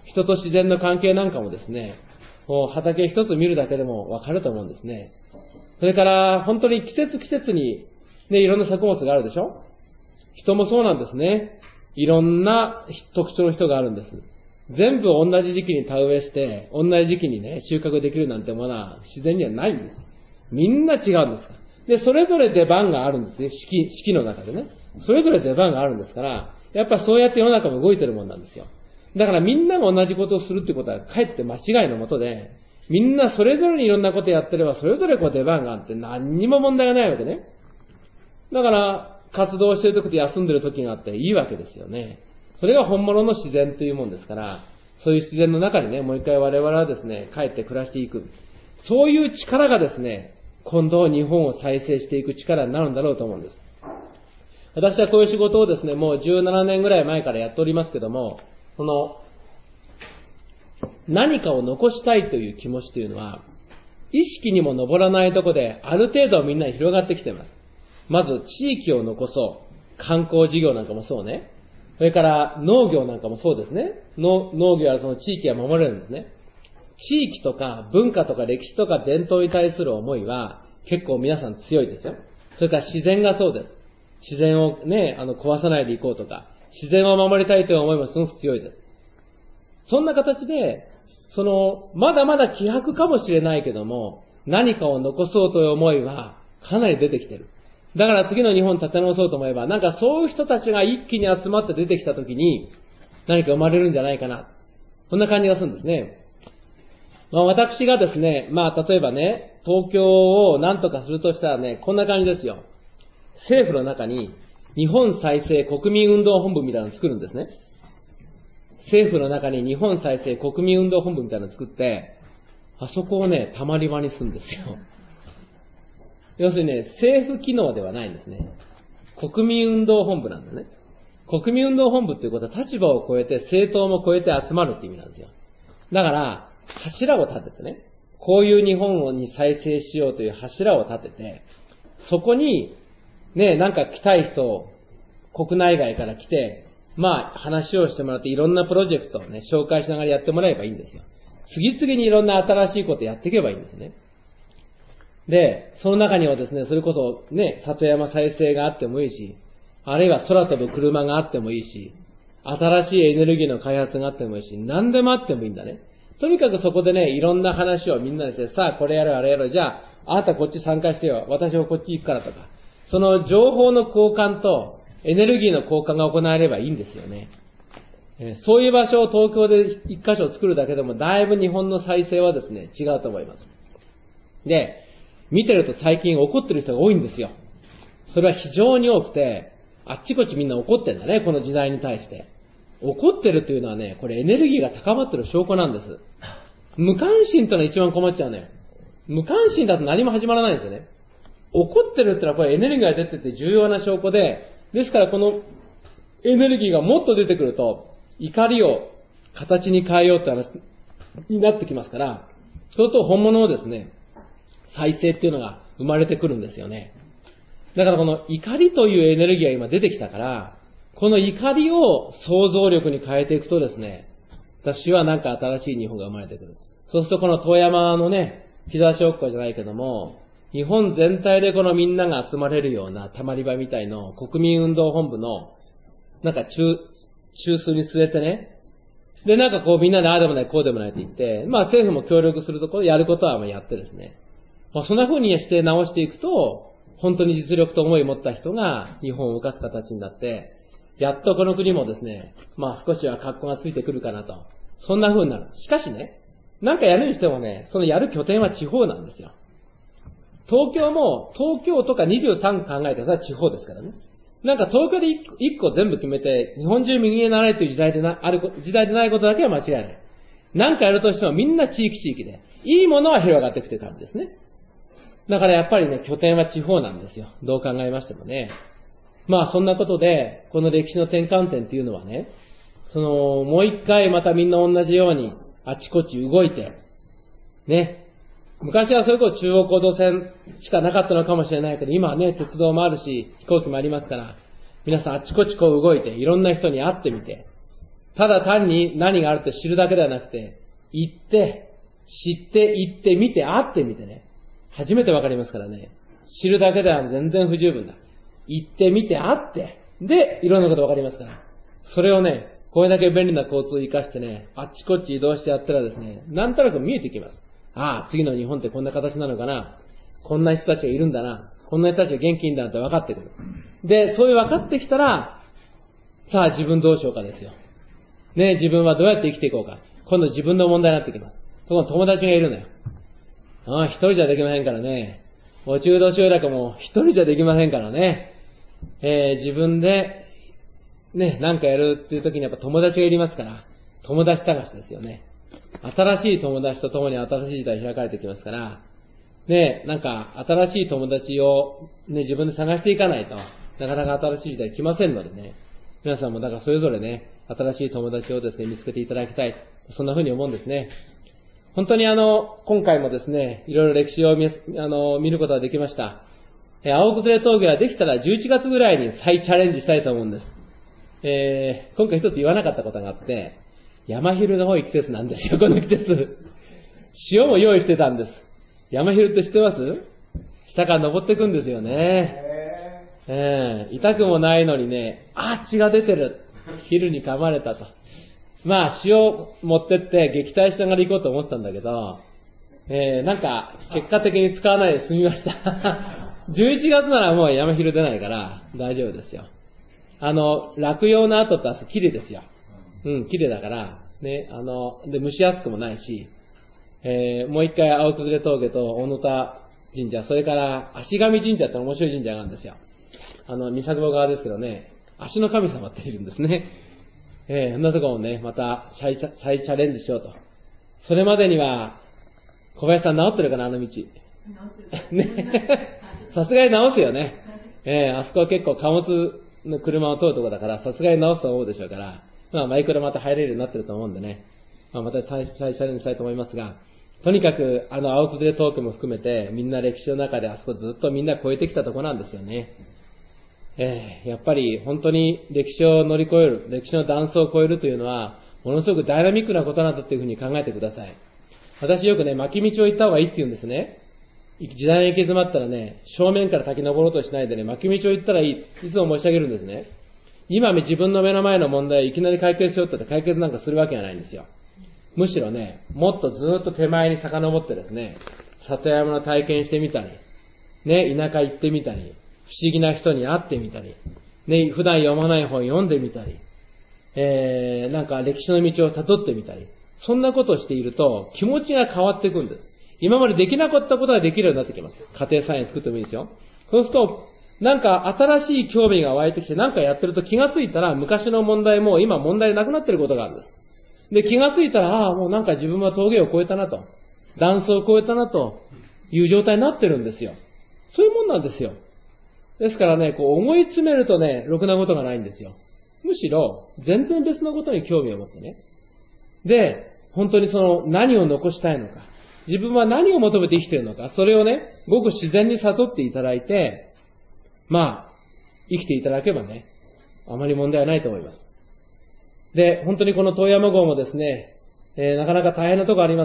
人と自然の関係なんかもですね、もう畑一つ見るだけでもわかると思うんですね。それから、本当に季節に、ね、いろんな作物があるでしょ？人もそうなんですね。いろんな特徴の人があるんです。全部同じ時期に田植えして、同じ時期にね、収穫できるなんてものは自然にはないんです。みんな違うんですから。で、それぞれ出番があるんですね。四季の中でね。それぞれ出番があるんですから、やっぱそうやって世の中も動いてるもんなんですよ。だからみんなが同じことをするってことは、かえって間違いのもとで、みんなそれぞれにいろんなことやってれば、それぞれこう出番があって何にも問題がないわけね。だから、活動してる時と休んでる時があっていいわけですよね。それが本物の自然というもんですから、そういう自然の中にね、もう一回我々はですね、帰って暮らしていく。そういう力がですね、今度日本を再生していく力になるんだろうと思うんです。私はこういう仕事をですね、もう17年ぐらい前からやっておりますけども、その、何かを残したいという気持ちというのは、意識にも上らないところで、ある程度みんなに広がってきています。まず、地域を残そう。観光事業なんかもそうね。それから農業なんかもそうですね。農業はその地域が守れるんですね。地域とか文化とか歴史とか伝統に対する思いは結構皆さん強いですよ。それから自然がそうです。自然をね、壊さないでいこうとか、自然を守りたいという思いもすごく強いです。そんな形で、まだまだ希薄かもしれないけども、何かを残そうという思いはかなり出てきてる。だから次の日本立て直そうと思えば、なんかそういう人たちが一気に集まって出てきたときに、何か生まれるんじゃないかな。そんな感じがするんですね。 私がですね、例えばね、東京を何とかするとしたらね、こんな感じですよ。政府の中に日本再生国民運動本部みたいなのを作るんですね。政府の中に日本再生国民運動本部みたいなのを作って、あそこをね、たまり場にするんですよ。要するにね、政府機能ではないんですね。国民運動本部なんだね。国民運動本部っていうことは立場を超えて、政党も超えて集まるっていう意味なんですよ。だから、柱を立ててね、こういう日本に再生しようという柱を立てて、そこに、ね、なんか来たい人、国内外から来て、話をしてもらっていろんなプロジェクトをね、紹介しながらやってもらえばいいんですよ。次々にいろんな新しいことやっていけばいいんですね。で、その中にはですね、それこそね、里山再生があってもいいし、あるいは空飛ぶ車があってもいいし、新しいエネルギーの開発があってもいいし、何でもあってもいいんだね。とにかくそこでね、いろんな話をみんなでして、さあこれやるあれやる、じゃあ、あなたこっち参加してよ、私はこっち行くからとか、その情報の交換とエネルギーの交換が行われればいいんですよね。そういう場所を東京で一箇所作るだけでもだいぶ日本の再生はですね、違うと思います。で、見てると最近怒ってる人が多いんですよ。それは非常に多くて、あっちこっちみんな怒ってんだね、この時代に対して。怒ってるというのはね、これエネルギーが高まってる証拠なんです。無関心というのは一番困っちゃうのよ。無関心だと何も始まらないんですよね。怒ってるってのはこれエネルギーが出てて重要な証拠で、ですからこのエネルギーがもっと出てくると、怒りを形に変えようって話になってきますから、そうすると本物のですね、再生っていうのが生まれてくるんですよね。だからこの怒りというエネルギーが今出てきたから、この怒りを想像力に変えていくとですね、私はなんか新しい日本が生まれてくる。そうするとこの遠山のね、木沢小学校じゃないけども、日本全体でこのみんなが集まれるようなたまり場みたいの国民運動本部のなんか中枢に据えてね、でなんかこうみんなでああでもないこうでもないって言って、政府も協力するところやることはやってですね、そんな風にして直していくと、本当に実力と思いを持った人が日本を動かす形になって、やっとこの国もですね、少しは格好がついてくるかなと。そんな風になる。しかしね、なんかやるにしてもね、そのやる拠点は地方なんですよ。東京とか23考えたら地方ですからね。なんか東京で一個全部決めて、日本中右へ習えという時代でないことだけは間違いない。なんかやるとしてもみんな地域で、いいものは広がっていくという感じですね。だからやっぱりね、拠点は地方なんですよ。どう考えましてもね。そんなことで、この歴史の転換点っていうのはね、もう一回またみんな同じように、あちこち動いて、ね。昔はそれこそ中央高度線しかなかったのかもしれないけど、今はね、鉄道もあるし、飛行機もありますから、皆さんあちこちこう動いて、いろんな人に会ってみて、ただ単に何があるって知るだけではなくて、行って、知って、行って、見て、会ってみてね。初めてわかりますからね。知るだけでは全然不十分だ。行ってみて会って、で、いろんなことわかりますから。それをね、これだけ便利な交通を活かしてね、あっちこっち移動してやったらですね、なんとなく見えてきます。ああ、次の日本ってこんな形なのかな。こんな人たちがいるんだな。こんな人たちが元気いいんだって分かってくる。で、そういう分かってきたら、さあ自分どうしようかですよ。ね、自分はどうやって生きていこうか。今度自分の問題になってきます。そこの友達がいるのよ。一人じゃできませんからね。お中道集落も一人じゃできませんからね。自分で、ね、なんかやるっていう時にやっぱ友達がいりますから、友達探しですよね。新しい友達と共に新しい時代開かれてきますから、ね、なんか新しい友達をね、自分で探していかないとなかなか新しい時代来ませんのでね、皆さんもだからそれぞれね、新しい友達をですね、見つけていただきたい。そんな風に思うんですね。本当に今回もですね、いろいろ歴史を見ることができました。青崩峠はできたら11月ぐらいに再チャレンジしたいと思うんです。今回一つ言わなかったことがあって、山昼の多い季節なんですよ、この季節。塩も用意してたんです。山昼って知ってます？下から登ってくんですよね。痛くもないのにね、血が出てる。昼に噛まれたと。塩持ってって撃退しながら行こうと思ってたんだけど、なんか結果的に使わないで済みました。11月ならもう山昼出ないから大丈夫ですよ。落葉の後って綺麗ですよ。綺麗だから、ね、で、蒸し暑くもないし、 もう一回青崩峠と大野田神社、それから足神神社って面白い神社があるんですよ。三作坊側ですけどね、足の神様っているんですね。そんなところもね、また再チャレンジしようと。それまでには、小林さん治ってるかな、あの道。ね。さすがに治すよね。あそこは結構貨物の車を通るところだから、さすがに治すと思うでしょうから、マイクラまた入れるようになってると思うんでね。また再チャレンジしたいと思いますが、とにかく、青崩れ峠も含めて、みんな歴史の中であそこずっとみんな超えてきたとこなんですよね。やっぱり本当に歴史を乗り越える、歴史の断層を超えるというのは、ものすごくダイナミックなことなんだというふうに考えてください。私よくね、巻き道を行った方がいいって言うんですね。時代に行き詰まったらね、正面から滝登ろうとしないでね、巻き道を行ったらいい。いつも申し上げるんですね。今自分の目の前の問題をいきなり解決しようって言って解決なんかするわけがないんですよ。むしろね、もっとずっと手前に遡ってですね、里山の体験してみたり、ね、田舎行ってみたり、不思議な人に会ってみたり、ね、普段読まない本読んでみたり、なんか歴史の道を辿ってみたり、そんなことをしていると気持ちが変わっていくんです。今までできなかったことができるようになってきます。家庭菜園作ってもいいですよ。そうすると、なんか新しい興味が湧いてきて、なんかやってると気がついたら昔の問題も今問題なくなってることがあるんです。で、気がついたら、もうなんか自分は峠を越えたなと、断層を越えたなという状態になってるんですよ。そういうもんなんですよ。ですからね、思い詰めるとね、ろくなことがないんですよ。むしろ、全然別のことに興味を持ってね。で、本当に何を残したいのか、自分は何を求めて生きているのか、それをね、ごく自然に悟っていただいて、生きていただけばね、あまり問題はないと思います。で、本当にこの遠山号もですね、なかなか大変なとこあります。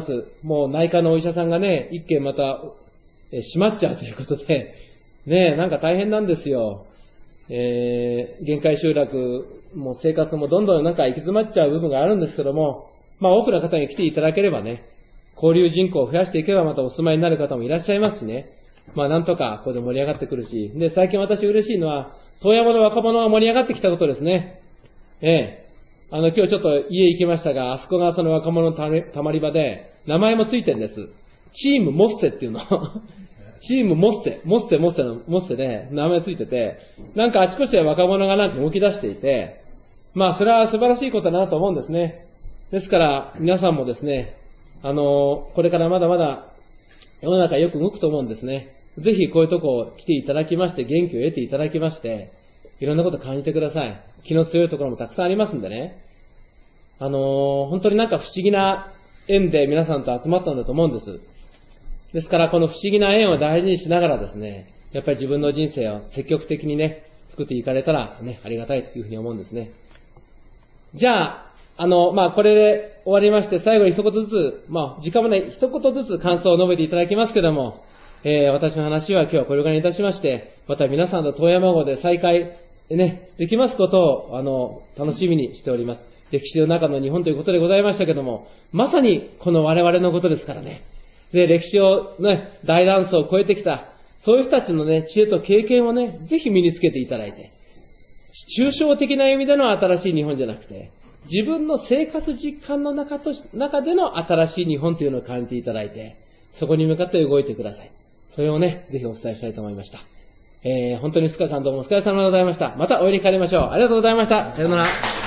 もう内科のお医者さんがね、一件また、閉まっちゃうということで、ね、なんか大変なんですよ。限界集落、もう生活もどんどんなんか行き詰まっちゃう部分があるんですけども、多くの方に来ていただければね、交流人口を増やしていけばまたお住まいになる方もいらっしゃいますしね。なんとかここで盛り上がってくるし、で、最近私嬉しいのは、遠山の若者が盛り上がってきたことですね。今日ちょっと家行きましたが、あそこがその若者のたまり場で、名前もついてるんです。チームモッセっていうの。チームモッセで名前ついてて、なんかあちこちで若者がなんか動き出していて、それは素晴らしいことだなと思うんですね。ですから皆さんもですね、これからまだまだ世の中よく動くと思うんですね。ぜひこういうとこ来ていただきまして、元気を得ていただきまして、いろんなこと感じてください。気の強いところもたくさんありますんでね。本当になんか不思議な縁で皆さんと集まったんだと思うんです。ですからこの不思議な縁を大事にしながらですね、やっぱり自分の人生を積極的にね、作っていかれたらね、ありがたいというふうに思うんですね。じゃあ、これで終わりまして、最後に一言ずつ、時間もね、一言ずつ感想を述べていただきますけども、私の話は今日はこれぐらいにいたしまして、また皆さんと遠山号で再会、ね、できますことを、楽しみにしております。歴史の中の日本ということでございましたけども、まさにこの我々のことですからね。で、歴史をね、大断層を超えてきた、そういう人たちのね、知恵と経験をね、ぜひ身につけていただいて、抽象的な意味での新しい日本じゃなくて、自分の生活実感の中での新しい日本というのを感じていただいて、そこに向かって動いてください。それをね、ぜひお伝えしたいと思いました。本当に2日間どうもお疲れ様でございました。またお会いに帰りましょう。ありがとうございました。さようなら。